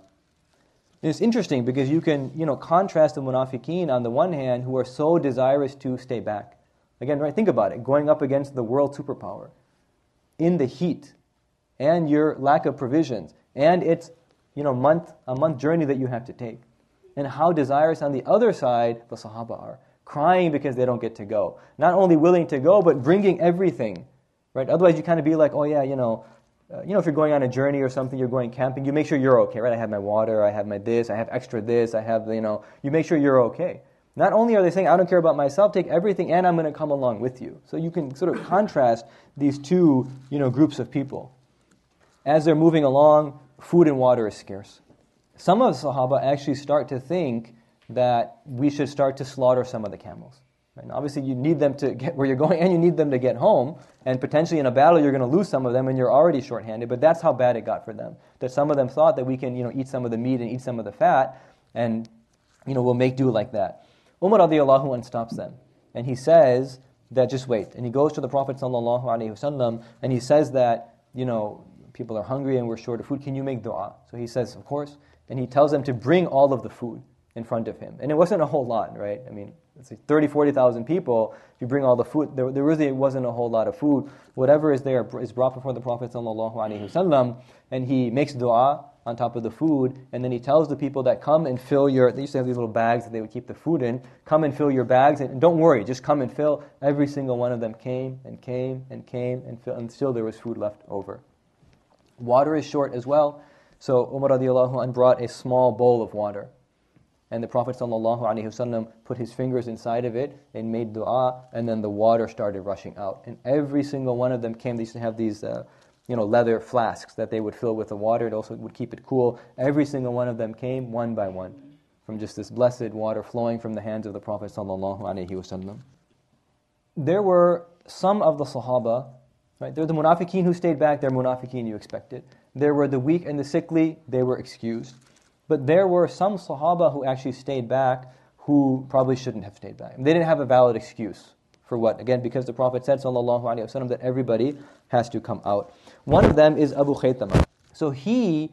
And it's interesting because you can, you know, contrast the munafiqeen on the one hand, who are so desirous to stay back. Again, right? Think about it. Going up against the world superpower in the heat, and your lack of provisions, and it's, you know, month a month journey that you have to take. And how desirous on the other side the Sahaba are, crying because they don't get to go. Not only willing to go, but bringing everything, right? Otherwise you kind of be like, oh yeah, you know, uh, you know, if you're going on a journey or something, you're going camping, you make sure you're okay, right? I have my water, I have my this, I have extra this, I have, you know, you make sure you're okay. Not only are they saying, I don't care about myself, take everything and I'm going to come along with you. So you can sort of contrast these two, you know, groups of people. As they're moving along, food and water is scarce. Some of the Sahaba actually start to think that we should start to slaughter some of the camels. Right? Now, obviously, you need them to get where you're going and you need them to get home. And potentially in a battle, you're going to lose some of them and you're already shorthanded. But that's how bad it got for them. That some of them thought that we can, you know, eat some of the meat and eat some of the fat and, you know, we'll make do like that. Umar radiallahu anhu stops them. And he says that just wait. And he goes to the Prophet sallallahu alaihi wasallam and he says that, you know, people are hungry and we're short of food. Can you make dua? So he says, of course. And he tells them to bring all of the food in front of him. And it wasn't a whole lot, right? I mean, let's say thirty, forty thousand people. If you bring all the food, there, there really wasn't a whole lot of food. Whatever is there is brought before the Prophet sallallahu alaihi wasallam, and he makes dua on top of the food, and then he tells the people that come and fill your, they used to have these little bags that they would keep the food in, come and fill your bags, and, and don't worry, just come and fill. Every single one of them came and came and came and fill, and still there was food left over. Water is short as well, so Umar radiallahu anh brought a small bowl of water. And the Prophet ﷺ put his fingers inside of it and made dua, and then the water started rushing out. And every single one of them came. They used to have these uh, you know, leather flasks that they would fill with the water. It also would keep it cool. Every single one of them came one by one from just this blessed water flowing from the hands of the Prophet ﷺ. There were some of the Sahaba, right? They're the munafiqeen who stayed back. They're munafiqeen you expected. There were the weak and the sickly. They were excused. But there were some Sahaba who actually stayed back who probably shouldn't have stayed back. They didn't have a valid excuse for what? Again, because the Prophet said, sallallahu alaihi wasallam, that everybody has to come out. One of them is Abu Khaythama. So he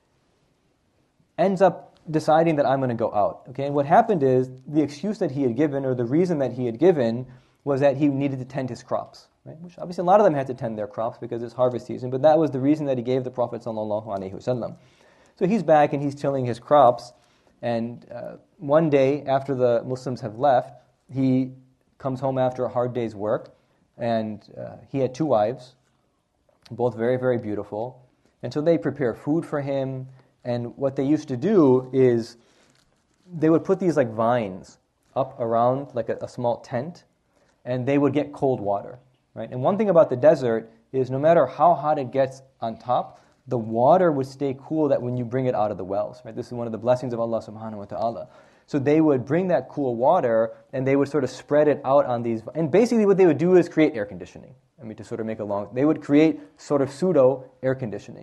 ends up deciding that I'm going to go out. Okay, and what happened is the excuse that he had given, or the reason that he had given, was that he needed to tend his crops. Right? Which obviously a lot of them had to tend their crops because it's harvest season. But that was the reason that he gave the Prophet sallallahu alaihi wasallam. So he's back and he's tilling his crops, and uh, one day after the Muslims have left, he comes home after a hard day's work, and uh, he had two wives, both very, very beautiful, and so they prepare food for him, and what they used to do is they would put these like vines up around like a, a small tent, and they would get cold water, right? And one thing about the desert is no matter how hot it gets on top, the water would stay cool that when you bring it out of the wells. Right? This is one of the blessings of Allah subhanahu wa ta'ala. So they would bring that cool water and they would sort of spread it out on these. And basically what they would do is create air conditioning. I mean, to sort of make a long, they would create sort of pseudo air conditioning.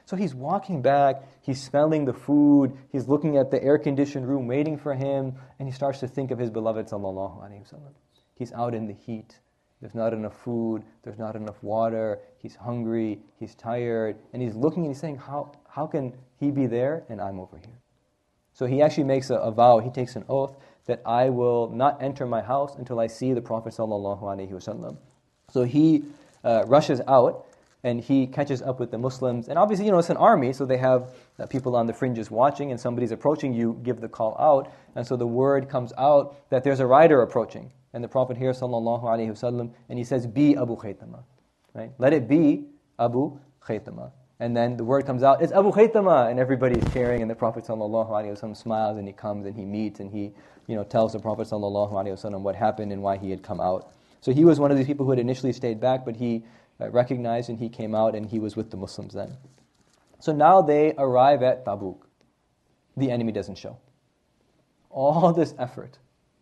So he's walking back, he's smelling the food, he's looking at the air-conditioned room waiting for him, and he starts to think of his beloved sallallahu alaihi wasallam. He's out in the heat. There's not enough food, there's not enough water, he's hungry, he's tired, and he's looking and he's saying, how, how can he be there and I'm over here? So he actually makes a, a vow, he takes an oath that I will not enter my house until I see the Prophet sallallahu alaihi wasallam. So he uh, rushes out and he catches up with the Muslims. And obviously, you know, it's an army, so they have uh, people on the fringes watching, and somebody's approaching, you give the call out. And so the word comes out that there's a rider approaching. And the Prophet hears sallallahu alaihi wasallam, and he says, "Be Abu Khaythama," right? Let it be Abu Khaythama. And then the word comes out, it's Abu Khaythama, and everybody's cheering, and the Prophet sallallahu alaihi wasallam smiles, and he comes and he meets, and he, you know, tells the Prophet sallallahu alaihi wasallam what happened and why he had come out. So he was one of these people who had initially stayed back, but he uh, recognized and he came out, and he was with the Muslims then. So now they arrive at Tabuk. The enemy doesn't show. All this effort,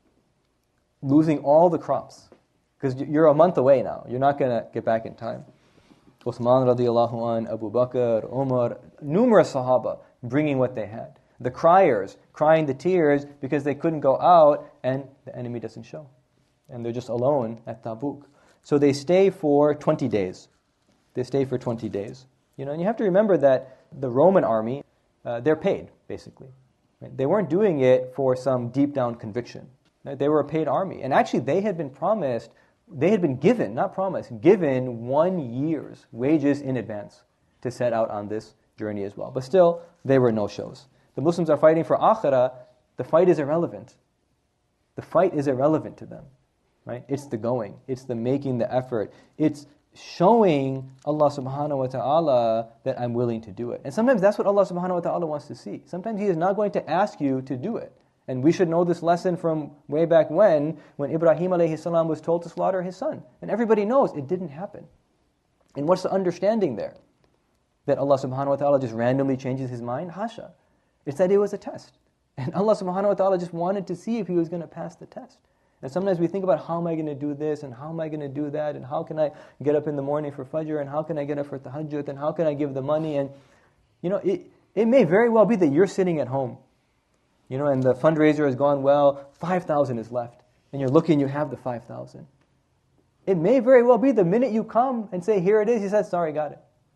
losing all the crops, because you're a month away now. You're not going to get back in time. Uthman radiallahu an, Abu Bakr, Umar, numerous Sahaba bringing what they had. The criers, crying the tears because they couldn't go out and the enemy doesn't show. And they're just alone at Tabuk. So they stay for twenty days. They stay for twenty days. You know, and you have to remember that the Roman army, uh, they're paid, basically. Right? They weren't doing it for some deep down conviction. They were a paid army. And actually they had been promised, they had been given, not promised, given one year's wages in advance to set out on this journey as well. But still, they were no-shows. The Muslims are fighting for akhirah. The fight is irrelevant. The fight is irrelevant to them. Right? It's the going. It's the making the effort. It's showing Allah subhanahu wa ta'ala that I'm willing to do it. And sometimes that's what Allah subhanahu wa ta'ala wants to see. Sometimes He is not going to ask you to do it. And we should know this lesson from way back when, when Ibrahim alayhi salam was told to slaughter his son. And everybody knows it didn't happen. And what's the understanding there? That Allah subhanahu wa ta'ala just randomly changes His mind? Hasha. It's that it was a test. And Allah subhanahu wa ta'ala just wanted to see if he was going to pass the test. And sometimes we think about, how am I going to do this, and how am I going to do that, and how can I get up in the morning for Fajr, and how can I get up for Tahajjud, and how can I give the money? And, you know, it, it may very well be that you're sitting at home, you know, and the fundraiser has gone well, five thousand is left. And you're looking, you have the five thousand. It may very well be the minute you come and say, here it is, He says, sorry, got it.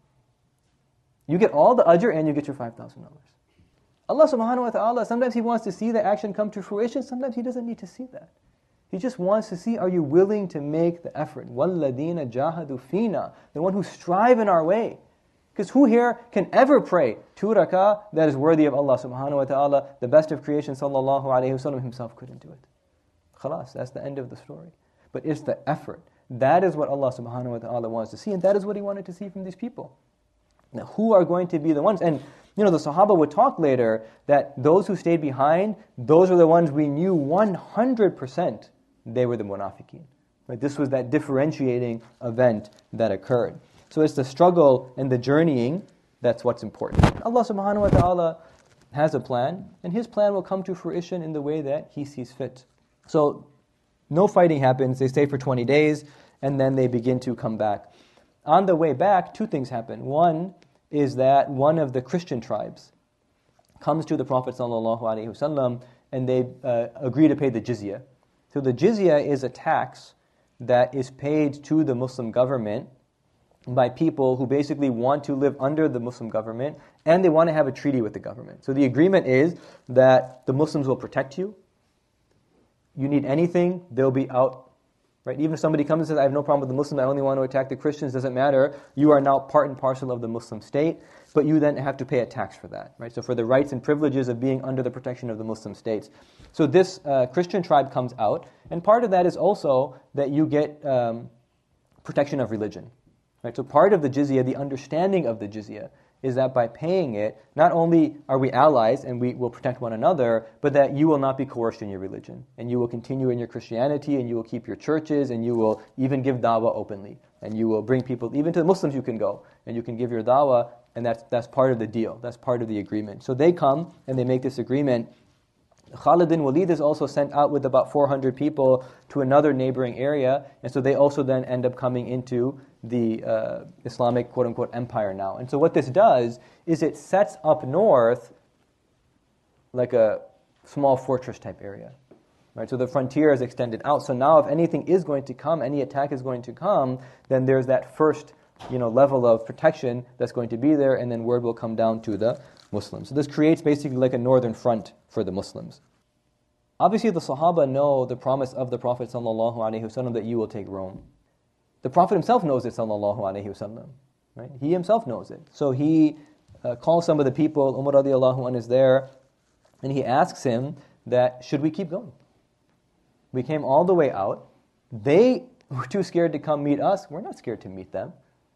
You get all the ajr and you get your five thousand dollars. Allah subhanahu wa ta'ala, sometimes He wants to see the action come to fruition, sometimes He doesn't need to see that. He just wants to see, are you willing to make the effort? وَالَّذِينَ جَاهَدُوا فِينَا, the one who strive in our way. Because who here can ever pray two rakah that is worthy of Allah subhanahu wa ta'ala? The best of creation, sallallahu alayhi wasallam, Himself couldn't do it. Khalas, that's the end of the story. But it's the effort. That is what Allah subhanahu wa ta'ala wants to see, and that is what He wanted to see from these people. Now, who are going to be the ones? And, you know, the Sahaba would talk later that those who stayed behind, those are the ones we knew one hundred percent they were the munafiqeen. Right? This was that differentiating event that occurred. So it's the struggle and the journeying that's what's important. Allah subhanahu wa ta'ala has a plan, and His plan will come to fruition in the way that He sees fit. So no fighting happens, they stay for twenty days, and then they begin to come back. On the way back, two things happen. One is that one of the Christian tribes comes to the Prophet sallallahu alaihi wasallam, and they uh, agree to pay the jizya. So the jizya is a tax that is paid to the Muslim government by people who basically want to live under the Muslim government, and they want to have a treaty with the government. So the agreement is that the Muslims will protect you. You need anything, they'll be out. Right? Even if somebody comes and says, I have no problem with the Muslims, I only want to attack the Christians, doesn't matter. You are now part and parcel of the Muslim state, but you then have to pay a tax for that. Right? So for the rights and privileges of being under the protection of the Muslim states. So this uh, Christian tribe comes out, and part of that is also that you get um, protection of religion. Right? So part of the jizya, the understanding of the jizya, is that by paying it, not only are we allies and we will protect one another, but that you will not be coerced in your religion. And you will continue in your Christianity, and you will keep your churches, and you will even give da'wah openly. And you will bring people, even to the Muslims you can go, and you can give your da'wah, and that's that's part of the deal. That's part of the agreement. So they come, and they make this agreement Khalid bin Walid is also sent out with about four hundred people to another neighboring area, and so they also then end up coming into the uh, Islamic quote-unquote empire now. And so what this does is it sets up north like a small fortress type area. Right? So the frontier is extended out. So now if anything is going to come, any attack is going to come, then there's that first you know, level of protection that's going to be there, and then word will come down to the Muslims. So this creates basically like a northern front for the Muslims. Obviously the Sahaba know the promise of the Prophet ﷺ that you will take Rome. The Prophet himself knows it ﷺ. Right? He himself knows it. So he uh, calls some of the people, Umar radiallahu anhu is there, and he asks him that, should we keep going? We came all the way out. They were too scared to come meet us. We're not scared to meet them.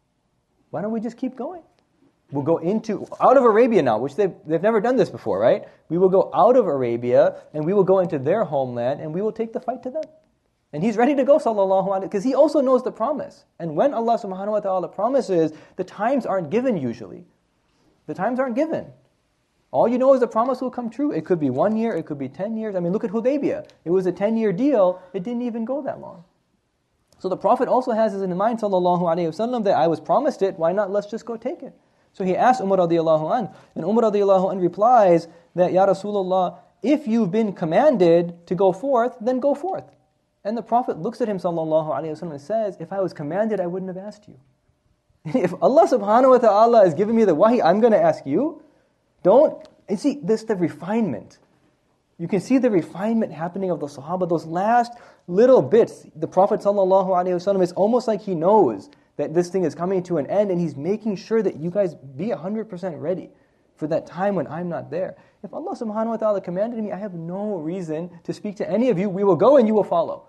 Why don't we just keep going? We'll go into, out of Arabia now, which they've, they've never done this before, right? We will go out of Arabia, and we will go into their homeland, and we will take the fight to them. And he's ready to go, sallallahu alaihi, because he also knows the promise. And when Allah subhanahu wa ta'ala promises, the times aren't given usually. The times aren't given. All you know is the promise will come true. It could be one year, it could be ten years. I mean, look at Hudaybiyah. It was a ten-year deal. It didn't even go that long. So the Prophet also has this in mind, sallallahu alaihi wasallam, that I was promised it, why not, let's just go take it. So he asks Umar radiallahu an, and Umar radiallahu an replies that, Ya Rasulullah, if you've been commanded to go forth, then go forth. And the Prophet looks at him, sallallahu alaihi wasallam, and says, if I was commanded, I wouldn't have asked you. If Allah subhanahu wa ta'ala is giving me the wahi, I'm going to ask you. Don't, and see, this the refinement. You can see the refinement happening of the Sahaba, those last little bits. The Prophet ﷺ, it's almost like he knows that this thing is coming to an end, and he's making sure that you guys be one hundred percent ready for that time when I'm not there. If Allah subhanahu wa ta'ala commanded me, I have no reason to speak to any of you. We will go and you will follow.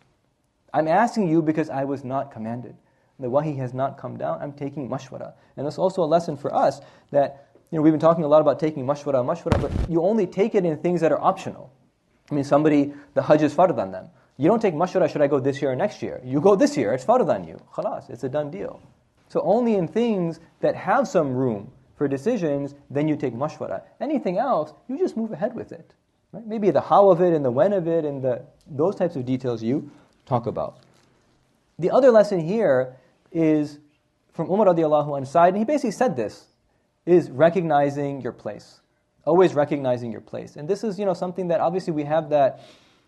I'm asking you because I was not commanded. The wahi has not come down. I'm taking mashwara. And that's also a lesson for us that, you know, we've been talking a lot about taking mashwara, mashwara, but you only take it in things that are optional. I mean, somebody, the Hajj is fard on them. You don't take mashwara, should I go this year or next year? You go this year, it's fard on you. Khalas, it's a done deal. So only in things that have some room for decisions, then you take mashwara. Anything else, you just move ahead with it. Right? Maybe the how of it and the when of it and the those types of details you talk about. The other lesson here is from Umar radiallahu anhu's side, and he basically said this, is recognizing your place. Always recognizing your place. And this is, you know, something that obviously we have that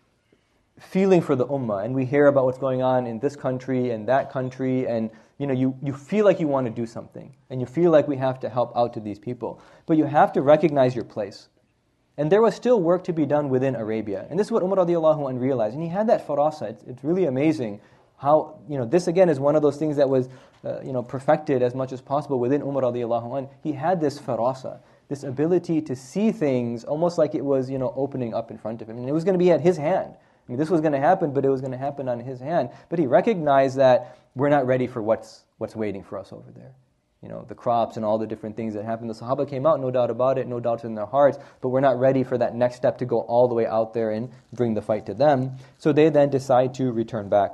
feeling for the ummah, and we hear about what's going on in this country and that country, and you know, you, you feel like you want to do something, and you feel like we have to help out to these people. But you have to recognize your place. And there was still work to be done within Arabia. And this is what Umar radiallahu anhu realized. And he had that farasa. It's, it's really amazing how, you know, this again is one of those things that was, uh, you know, perfected as much as possible within Umar radiallahu anhu. He had this farasa, this ability to see things almost like it was, you know, opening up in front of him. And it was going to be at his hand. I mean, this was going to happen, but it was going to happen on his hand. But he recognized that we're not ready for what's what's waiting for us over there. You know, the crops and all the different things that happen. The Sahaba came out, no doubt about it, no doubt in their hearts, but we're not ready for that next step to go all the way out there and bring the fight to them. So they then decide to return back.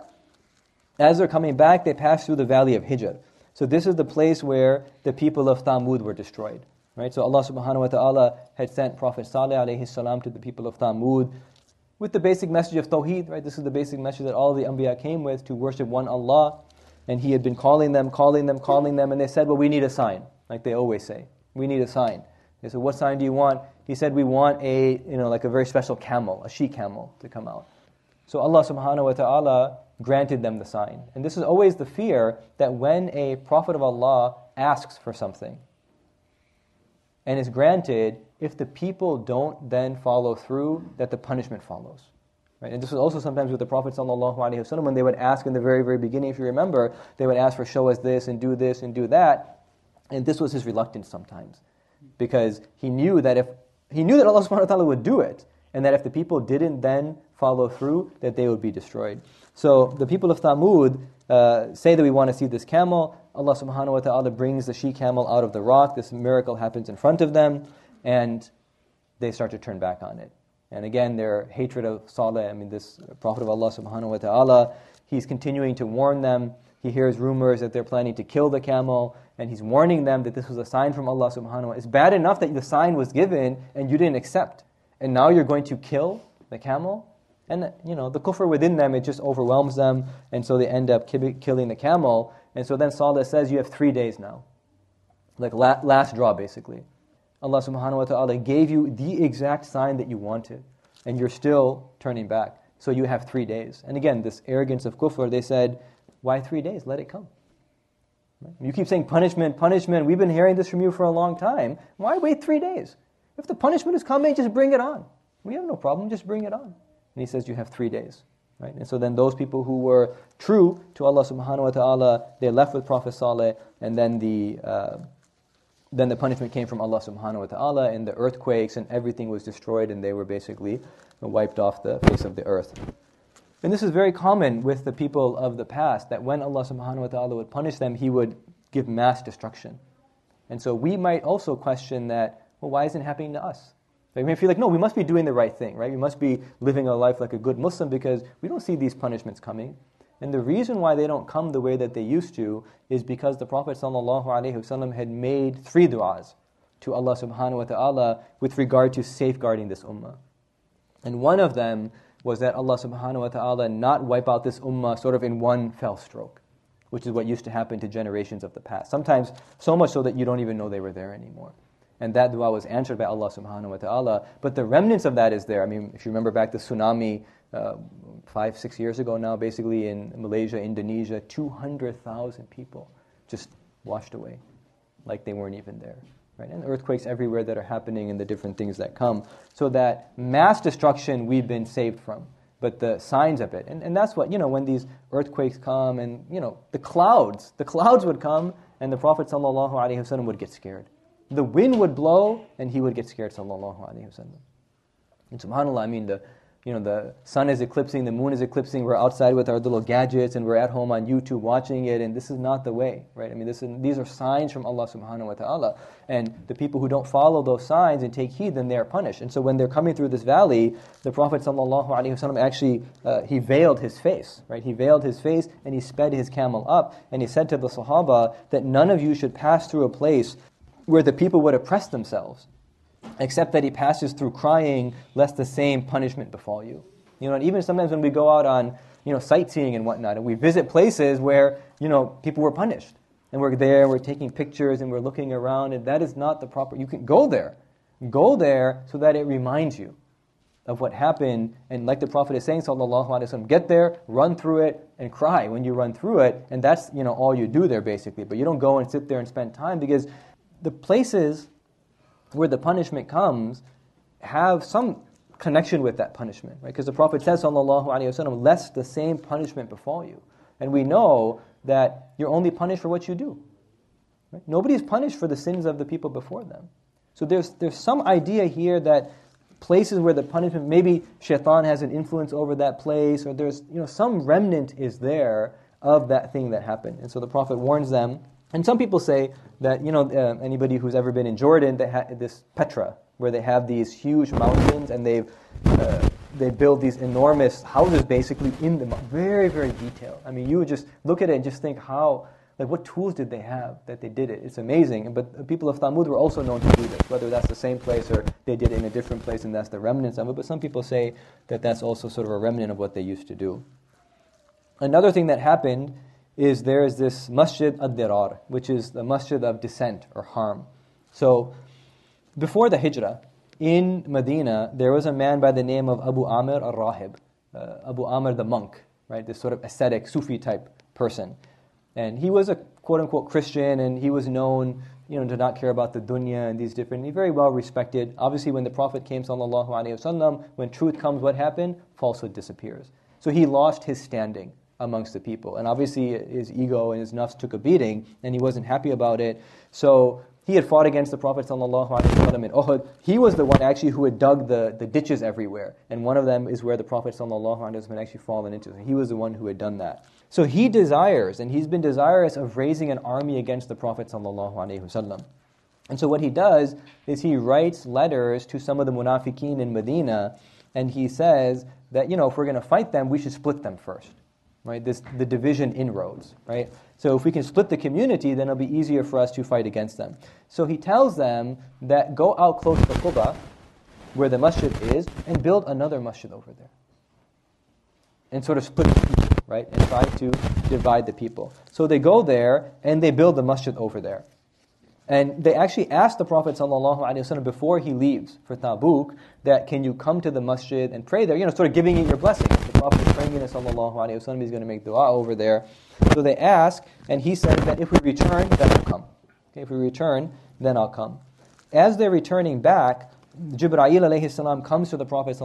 As they're coming back, they pass through the valley of Hijr. So this is the place where the people of Thamud were destroyed. Right? So Allah subhanahu wa ta'ala had sent Prophet Saleh alayhi salam to the people of Thamud with the basic message of Tawheed. Right? This is the basic message that all the Anbiya came with, to worship one Allah. And he had been calling them, calling them, calling them, and they said, well, we need a sign, like they always say. We need a sign. They said, what sign do you want? He said, we want a, you know, like a very special camel, a she-camel to come out. So Allah subhanahu wa ta'ala granted them the sign. And this is always the fear that when a prophet of Allah asks for something and is granted, if the people don't then follow through, that the punishment follows. Right? And this was also sometimes with the Prophet ﷺ, when they would ask in the very, very beginning, if you remember, they would ask for show us this and do this and do that. And this was his reluctance sometimes. Because he knew that if he knew that Allah subhanahu wa ta'ala would do it, and that if the people didn't then follow through, that they would be destroyed. So the people of Thamud uh, say that we want to see this camel. Allah subhanahu wa ta'ala brings the she-camel out of the rock. This miracle happens in front of them, and they start to turn back on it. And again, their hatred of Saleh, I mean, this Prophet of Allah subhanahu wa ta'ala, he's continuing to warn them. He hears rumors that they're planning to kill the camel, and he's warning them that this was a sign from Allah subhanahu wa ta'ala. It's bad enough that the sign was given and you didn't accept. and now you're going to kill the camel? And, you know, the kufr within them, it just overwhelms them, and so they end up ki- killing the camel. And so then Saleh says, you have three days now. Like la- last draw, basically. Allah subhanahu wa ta'ala gave you the exact sign that you wanted, and you're still turning back. So you have three days. And again, this arrogance of kufr, they said, why three days? Let it come. Right? You keep saying punishment, punishment. We've been hearing this from you for a long time. Why wait three days? If the punishment is coming, just bring it on. We have no problem, just bring it on. And he says you have three days. Right? And so then those people who were true to Allah subhanahu wa ta'ala, they left with Prophet Saleh, and then the uh, then the punishment came from Allah subhanahu wa ta'ala, and the earthquakes and everything was destroyed, and they were basically wiped off the face of the earth. And this is very common with the people of the past, that when Allah subhanahu wa ta'ala would punish them, He would give mass destruction. And so we might also question that, well, why isn't it happening to us? Like, we may feel like, no, we must be doing the right thing, right? We must be living a life like a good Muslim because we don't see these punishments coming. And the reason why they don't come the way that they used to is because the Prophet ﷺ had made three du'as to Allah subhanahu wa ta'ala with regard to safeguarding this ummah. And one of them was that Allah subhanahu wa ta'ala not wipe out this ummah sort of in one fell stroke, which is what used to happen to generations of the past. Sometimes so much so that you don't even know they were there anymore. And that dua was answered by Allah subhanahu wa ta'ala. But the remnants of that is there. I mean, if you remember back the tsunami uh, five, six years ago now, basically in Malaysia, Indonesia, two hundred thousand people just washed away like they weren't even there. Right? And earthquakes everywhere that are happening and the different things that come. So that mass destruction we've been saved from. But the signs of it. And, and that's what, you know, when these earthquakes come and, you know, the clouds, the clouds would come and the Prophet sallallahu alaihi wasallam would get scared. The wind would blow, and he would get scared, sallallahu alaihi wasallam. And subhanAllah, I mean, the you know the sun is eclipsing, the moon is eclipsing. We're outside with our little gadgets, and we're at home on YouTube watching it. And this is not the way, right? I mean, this is, these are signs from Allah subhanahu wa taala. And the people who don't follow those signs and take heed, then they are punished. And so when they're coming through this valley, the Prophet sallallahu alaihi wasallam actually uh, he veiled his face, right? He veiled his face, and he sped his camel up, and he said to the Sahaba that none of you should pass through a place where the people would oppress themselves, except that he passes through crying, lest the same punishment befall you. You know, and even sometimes when we go out on, you know, sightseeing and whatnot, and we visit places where, you know, people were punished, and we're there, we're taking pictures, and we're looking around, and that is not the proper. You can go there, go there, so that it reminds you of what happened. And like the Prophet is saying, sallallahu alaihi wasallam, get there, run through it, and cry when you run through it, and that's, you know, all you do there basically. But you don't go and sit there and spend time, because the places where the punishment comes have some connection with that punishment, right? Because the Prophet says, sallallahu alaihi wasallam, lest the same punishment befall you. And we know that you're only punished for what you do. Right? Nobody is punished for the sins of the people before them. So there's there's some idea here that places where the punishment, maybe shaitan has an influence over that place, or there's, you know, some remnant is there of that thing that happened. And so the Prophet warns them. And some people say that, you know, uh, anybody who's ever been in Jordan, they ha- this Petra, where they have these huge mountains, and they've uh, they build these enormous houses basically in them, very, very detailed. I mean, you would just look at it and just think how, like, what tools did they have that they did it? It's amazing. But the people of Thamud were also known to do this, whether that's the same place or they did it in a different place and that's the remnants of it. But some people say that that's also sort of a remnant of what they used to do. Another thing that happened is there is this Masjid ad-Dirar, which is the Masjid of Dissent or Harm. So, before the Hijrah, in Medina, there was a man by the name of Abu Amr al-Rahib, uh, Abu Amr the monk, right? This sort of ascetic, Sufi type person. And he was a quote-unquote Christian, and he was known, you know, to not care about the dunya and these different, he's very well respected. Obviously, when the Prophet came, sallallahu alaihi wasallam, when truth comes, what happened? Falsehood disappears. So he lost his standing amongst the people. And obviously his ego and his nafs took a beating, and he wasn't happy about it. So he had fought against the Prophet ﷺ in Uhud. He was the one actually who had dug the, the ditches everywhere. And one of them is where the Prophet ﷺ had actually fallen into. He was the one who had done that. So he desires, and he's been desirous of raising an army against the Prophet ﷺ. And so what he does is he writes letters to some of the munafiqeen in Medina, and he says that, you know, if we're going to fight them, we should split them first. Right, this the division inroads, right? So if we can split the community, then it'll be easier for us to fight against them. So he tells them that go out close to Quba, where the masjid is and build another masjid over there. And sort of split the people, right? And try to divide the people. So they go there and they build the masjid over there. And they actually asked the Prophet ﷺ before he leaves for Tabuk that, can you come to the masjid and pray there? You know, sort of giving it your blessing. The Prophet is praying in it, ﷺ, he's going to make dua over there. So they ask, and he said that if we return, then I'll come. Okay, if we return, then I'll come. As they're returning back, Jibreel alayhi salam comes to the Prophet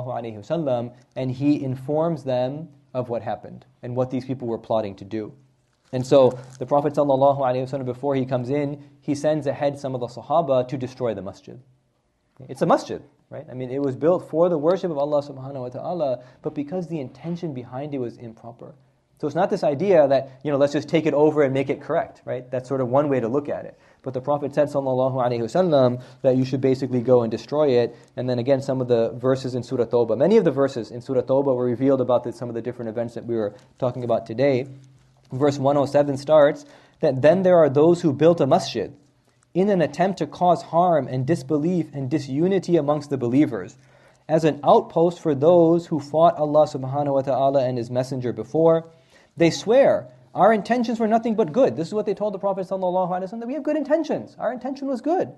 ﷺ and he informs them of what happened and what these people were plotting to do. And so the Prophet ﷺ, before he comes in, he sends ahead some of the Sahaba to destroy the masjid. It's a masjid, right? I mean, it was built for the worship of Allah subhanahu wa ta'ala, but because the intention behind it was improper. So it's not this idea that, you know, let's just take it over and make it correct, right? That's sort of one way to look at it. But the Prophet said, sallallahu alayhi wasallam, that you should basically go and destroy it. And then again, some of the verses in Surah Tawbah, many of the verses in Surah Tawbah were revealed about the, some of the different events that we were talking about today. Verse one oh seven starts, that then there are those who built a masjid in an attempt to cause harm and disbelief and disunity amongst the believers, as an outpost for those who fought Allah subhanahu wa ta'ala and His Messenger before. They swear, our intentions were nothing but good. This is what they told the Prophet sallallahu alaihi wasallam, that we have good intentions. Our intention was good.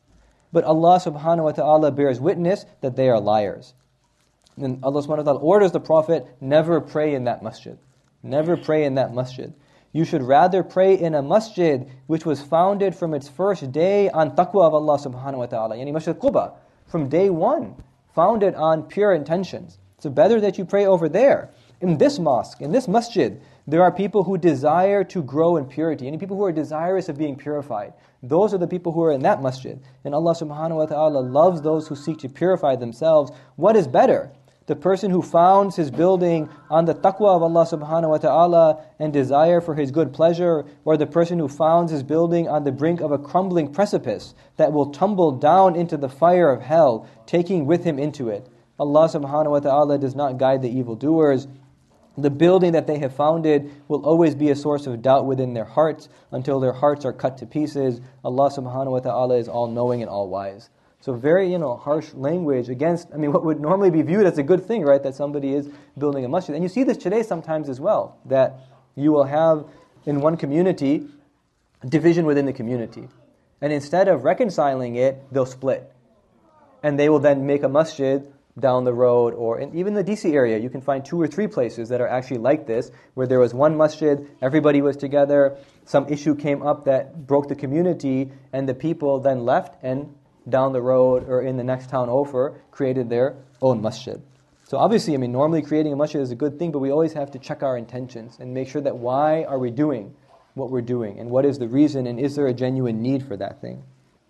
But Allah subhanahu wa ta'ala bears witness that they are liars. And Allah subhanahu wa ta'ala orders the Prophet, never pray in that masjid. Never pray in that masjid. You should rather pray in a masjid which was founded from its first day on taqwa of Allah subhanahu wa ta'ala. Yani Masjid Quba, from day one, founded on pure intentions. So better that you pray over there. In this mosque, in this masjid, there are people who desire to grow in purity. Any people who are desirous of being purified. Those are the people who are in that masjid. And Allah subhanahu wa ta'ala loves those who seek to purify themselves. What is better? The person who founds his building on the taqwa of Allah subhanahu wa ta'ala and desire for His good pleasure, or the person who founds his building on the brink of a crumbling precipice that will tumble down into the fire of hell, taking with him into it. Allah subhanahu wa ta'ala does not guide the evildoers. The building that they have founded will always be a source of doubt within their hearts until their hearts are cut to pieces. Allah subhanahu wa ta'ala is all-knowing and all-wise. So very, you know, harsh language against, I mean, what would normally be viewed as a good thing, right? That somebody is building a masjid. And you see this today sometimes as well, that you will have in one community division within the community. And instead of reconciling it, they'll split. And they will then make a masjid down the road, or in even the D C area, you can find two or three places that are actually like this, where there was one masjid, everybody was together, some issue came up that broke the community, and the people then left and down the road or in the next town over created their own masjid. So obviously, I mean, normally creating a masjid is a good thing, but we always have to check our intentions and make sure that why are we doing what we're doing, and what is the reason, and is there a genuine need for that thing.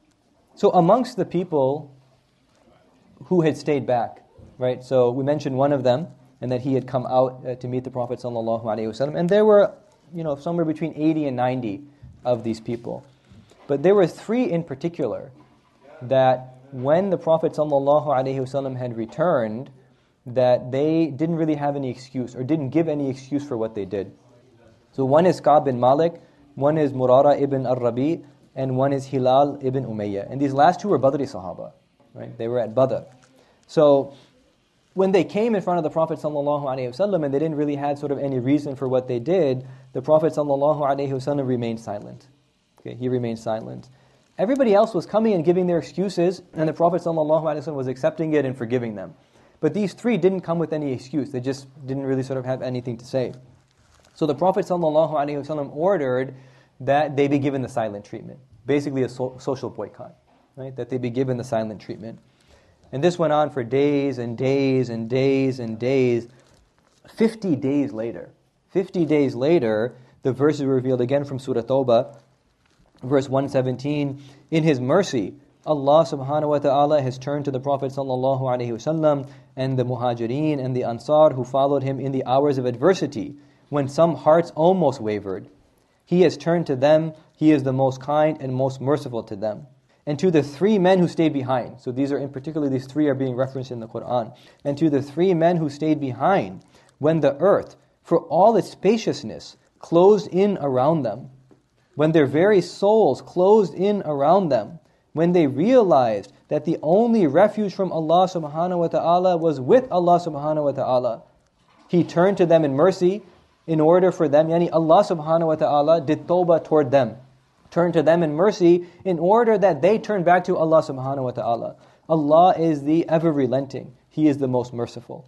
So amongst the people who had stayed back, right? So we mentioned one of them, and that he had come out uh, to meet the Prophet sallallahu alaihi wasallam, and there were, you know, somewhere between eighty and ninety of these people. But there were three in particular that when the Prophet sallallahu alaihi wasallam had returned, that they didn't really have any excuse, or didn't give any excuse for what they did. So one is Ka'b bin Malik, one is Murara ibn al-Rabi, and one is Hilal ibn Umayyah. And these last two were Badri Sahaba, right? They were at Badr. So when they came in front of the Prophet sallallahu alaihi wasallam and they didn't really have sort of any reason for what they did, the Prophet sallallahu alaihi wasallam remained silent. Okay, he remained silent. Everybody else was coming and giving their excuses, and the Prophet ﷺ was accepting it and forgiving them. But these three didn't come with any excuse. They just didn't really sort of have anything to say. So the Prophet ﷺ ordered that they be given the silent treatment. Basically a so- social boycott, right? That they be given the silent treatment. And this went on for days and days and days and days. Fifty days later, fifty days later, the verses were revealed again from Surah Tawbah, verse one seventeen, in His mercy, Allah subhanahu wa ta'ala has turned to the Prophet sallallahu alaihi wasallam and the Muhajirin and the Ansar who followed him in the hours of adversity, when some hearts almost wavered. He has turned to them, He is the most kind and most merciful to them. And to the three men who stayed behind, so these are in particular, these three are being referenced in the Qur'an, and to the three men who stayed behind, when the earth, for all its spaciousness, closed in around them, when their very souls closed in around them, when they realized that the only refuge from Allah subhanahu wa ta'ala was with Allah subhanahu wa ta'ala. He turned to them in mercy in order for them, yani Allah subhanahu wa ta'ala did tawbah toward them, turned to them in mercy in order that they turn back to Allah subhanahu wa ta'ala. Allah is the ever relenting. He is the most merciful.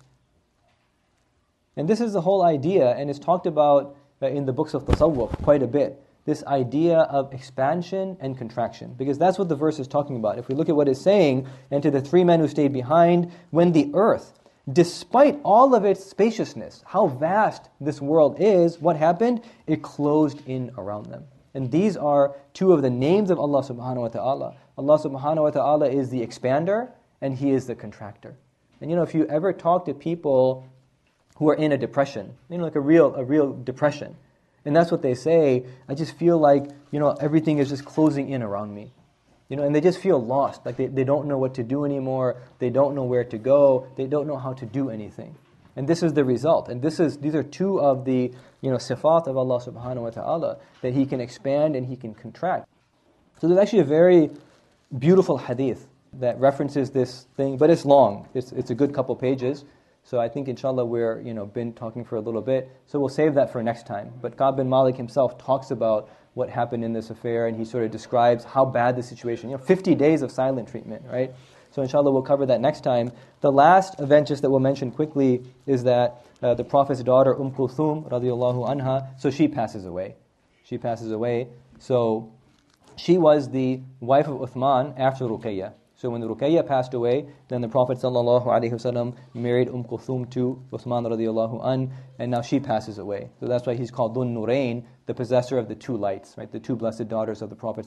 And this is the whole idea, and it's talked about in the books of Tasawwuf quite a bit. This idea of expansion and contraction. Because that's what the verse is talking about. If we look at what it's saying, and to the three men who stayed behind, when the earth, despite all of its spaciousness, how vast this world is, what happened? It closed in around them. And these are two of the names of Allah subhanahu wa ta'ala. Allah subhanahu wa ta'ala is the expander, and He is the contractor. And you know, if you ever talk to people who are in a depression, you know, like a real, a real depression, and that's what they say, I just feel like, you know, everything is just closing in around me. You know, and they just feel lost, like they, they don't know what to do anymore, they don't know where to go, they don't know how to do anything. And this is the result. And this is these are two of the, you know, sifat of Allah subhanahu wa ta'ala, that He can expand and He can contract. So there's actually a very beautiful hadith that references this thing, but it's long. It's it's a good couple pages. So I think inshallah we're, you know, been talking for a little bit. So we'll save that for next time. But Ka'b bin Malik himself talks about what happened in this affair, and he sort of describes how bad the situation, you know, fifty days of silent treatment, right? So inshallah we'll cover that next time. The last event just that we'll mention quickly is that uh, the Prophet's daughter, Umm Kulthum, radiyallahu anha, so she passes away. She passes away. So she was the wife of Uthman after Ruqayyah. So when Ruqayyah passed away, then the Prophet ﷺ married Umm Kulthum to Uthman radiallahu an, and now she passes away. So that's why he's called Dhun Nurayn, the possessor of the two lights, right? The two blessed daughters of the Prophet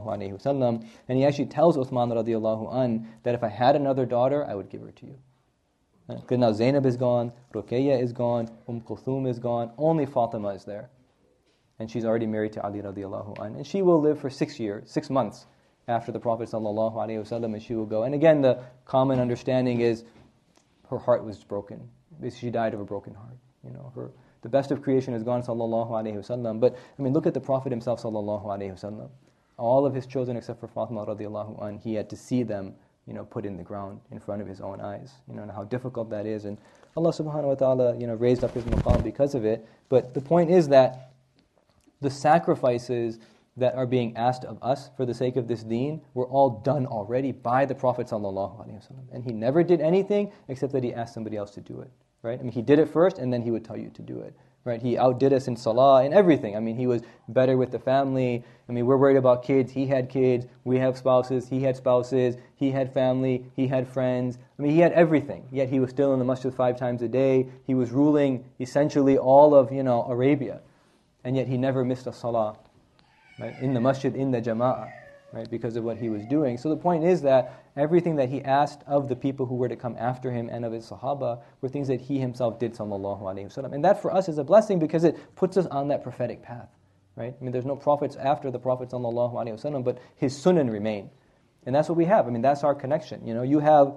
ﷺ. And he actually tells Uthman radiallahu an that if I had another daughter, I would give her to you. Because now Zainab is gone, Ruqayyah is gone, Umm Kulthum is gone, only Fatima is there. And she's already married to Ali radiallahu an. And she will live for six years, six months after the Prophet ﷺ, and she will go. And again, the common understanding is her heart was broken. She died of a broken heart. You know, her the best of creation is gone, sallallahu alaihi wasallam. But I mean, look at the Prophet himself, sallallahu alaihi wasallam. All of his children, except for Fatima radiallahu anh, he had to see them, you know, put in the ground in front of his own eyes. You know, and how difficult that is. And Allah subhanahu wa taala, you know, raised up his maqam because of it. But the point is that the sacrifices that are being asked of us for the sake of this deen were all done already by the Prophet sallallahu alaihi wasallam. And he never did anything except that he asked somebody else to do it. Right? I mean, he did it first, and then he would tell you to do it. Right? He outdid us in salah and everything. I mean, he was better with the family. I mean, we're worried about kids. He had kids. We have spouses. He had spouses. He had family. He had friends. I mean, he had everything. Yet he was still in the masjid five times a day. He was ruling essentially all of, you know, Arabia. And yet he never missed a salah. Right, in the masjid, in the jama'ah, right, because of what he was doing. So the point is that everything that he asked of the people who were to come after him and of his sahaba were things that he himself did, sallallahu alaihi wasallam. And that for us is a blessing because it puts us on that prophetic path, right? I mean, there's no prophets after the Prophet sallallahu alaihi wasallam, but his sunan remain. And that's what we have. I mean, that's our connection. You know, you have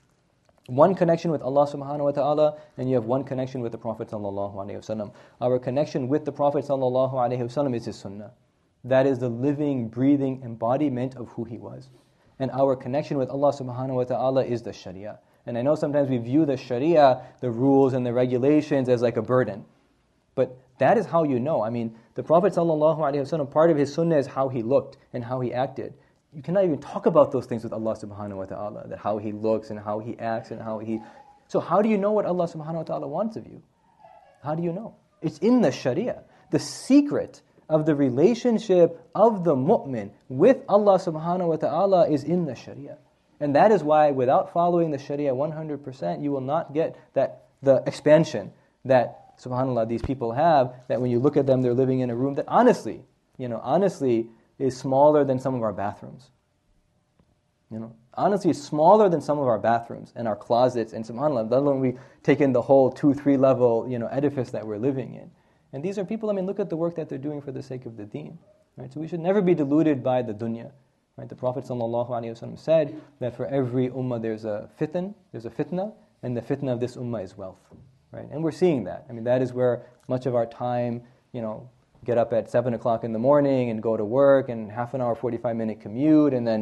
one connection with Allah subhanahu wa ta'ala, and you have one connection with the Prophet sallallahu alaihi wasallam. Our connection with the Prophet sallallahu alaihi wasallam is his sunnah. That is the living, breathing embodiment of who he was. And our connection with Allah subhanahu wa ta'ala is the sharia. And I know sometimes we view the sharia, the rules and the regulations, as like a burden. But that is how you know. I mean, the Prophet sallallahu alaihi wasallam, part of his sunnah is how he looked and how he acted. You cannot even talk about those things with Allah subhanahu wa ta'ala, that how he looks and how he acts and how he... So how do you know what Allah subhanahu wa ta'ala wants of you? How do you know? It's in the sharia. The secret of the relationship of the mu'min with Allah subhanahu wa ta'ala is in the sharia. And that is why without following the sharia one hundred percent, you will not get that the expansion that, subhanAllah, these people have, that when you look at them, they're living in a room that honestly, you know, honestly is smaller than some of our bathrooms. You know, honestly is smaller than some of our bathrooms and our closets, and subhanAllah, let alone we take in the whole two, three level, you know, edifice that we're living in. And these are people, I mean, look at the work that they're doing for the sake of the deen. Right? So we should never be deluded by the dunya. Right? The Prophet ﷺ said that for every ummah there's a fitn, there's a fitna, and the fitna of this ummah is wealth. Right? And we're seeing that. I mean, that is where much of our time, you know, get up at seven o'clock in the morning and go to work, and half an hour, forty-five minute commute, and then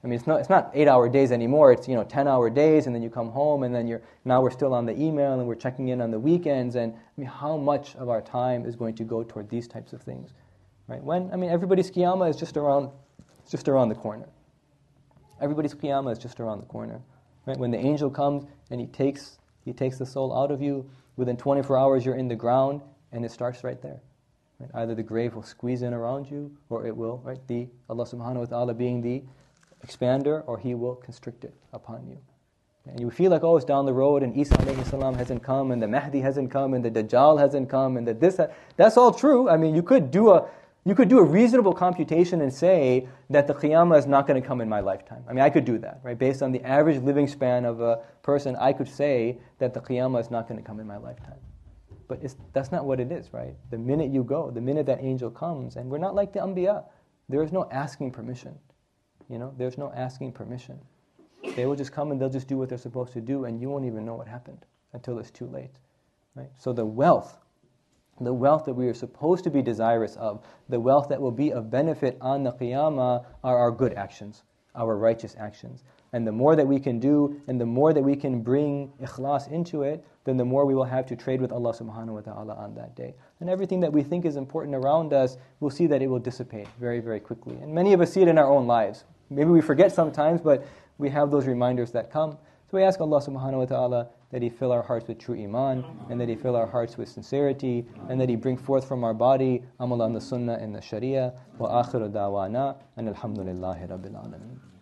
I mean, it's not it's not eight-hour days anymore. It's, you know, ten-hour days, and then you come home, and then you're now we're still on the email, and we're checking in on the weekends. And I mean, how much of our time is going to go toward these types of things, right? When I mean, everybody's qiyamah is just around, it's just around the corner. Everybody's qiyamah is just around the corner, right? When the angel comes and he takes he takes the soul out of you, within twenty-four hours you're in the ground, and it starts right there. Right? Either the grave will squeeze in around you, or it will, right? The Allah subhanahu wa ta'ala being the expander, or He will constrict it upon you. And you feel like, oh, it's down the road, and Isa alayhi salam hasn't come, and the Mahdi hasn't come, and the Dajjal hasn't come, and that this, ha-. That's all true. I mean, you could do a you could do a reasonable computation and say that the Qiyamah is not going to come in my lifetime. I mean, I could do that, right? Based on the average living span of a person, I could say that the Qiyamah is not going to come in my lifetime. But it's, that's not what it is, right? The minute you go, the minute that angel comes, and we're not like the Anbiya. There is no asking permission. You know, there's no asking permission. They will just come and they'll just do what they're supposed to do, and you won't even know what happened until it's too late, right? So the wealth, the wealth that we are supposed to be desirous of, the wealth that will be of benefit on the Qiyamah are our good actions, our righteous actions. And the more that we can do, and the more that we can bring ikhlas into it, then the more we will have to trade with Allah subhanahu wa ta'ala on that day. And everything that we think is important around us, we'll see that it will dissipate very, very quickly. And many of us see it in our own lives. Maybe we forget sometimes, but we have those reminders that come. So we ask Allah subhanahu wa ta'ala that He fill our hearts with true iman, and that He fill our hearts with sincerity, and that He bring forth from our body amal on the sunnah and the sharia. Wa akhiru da'wana, and alhamdulillahi rabbil alameen.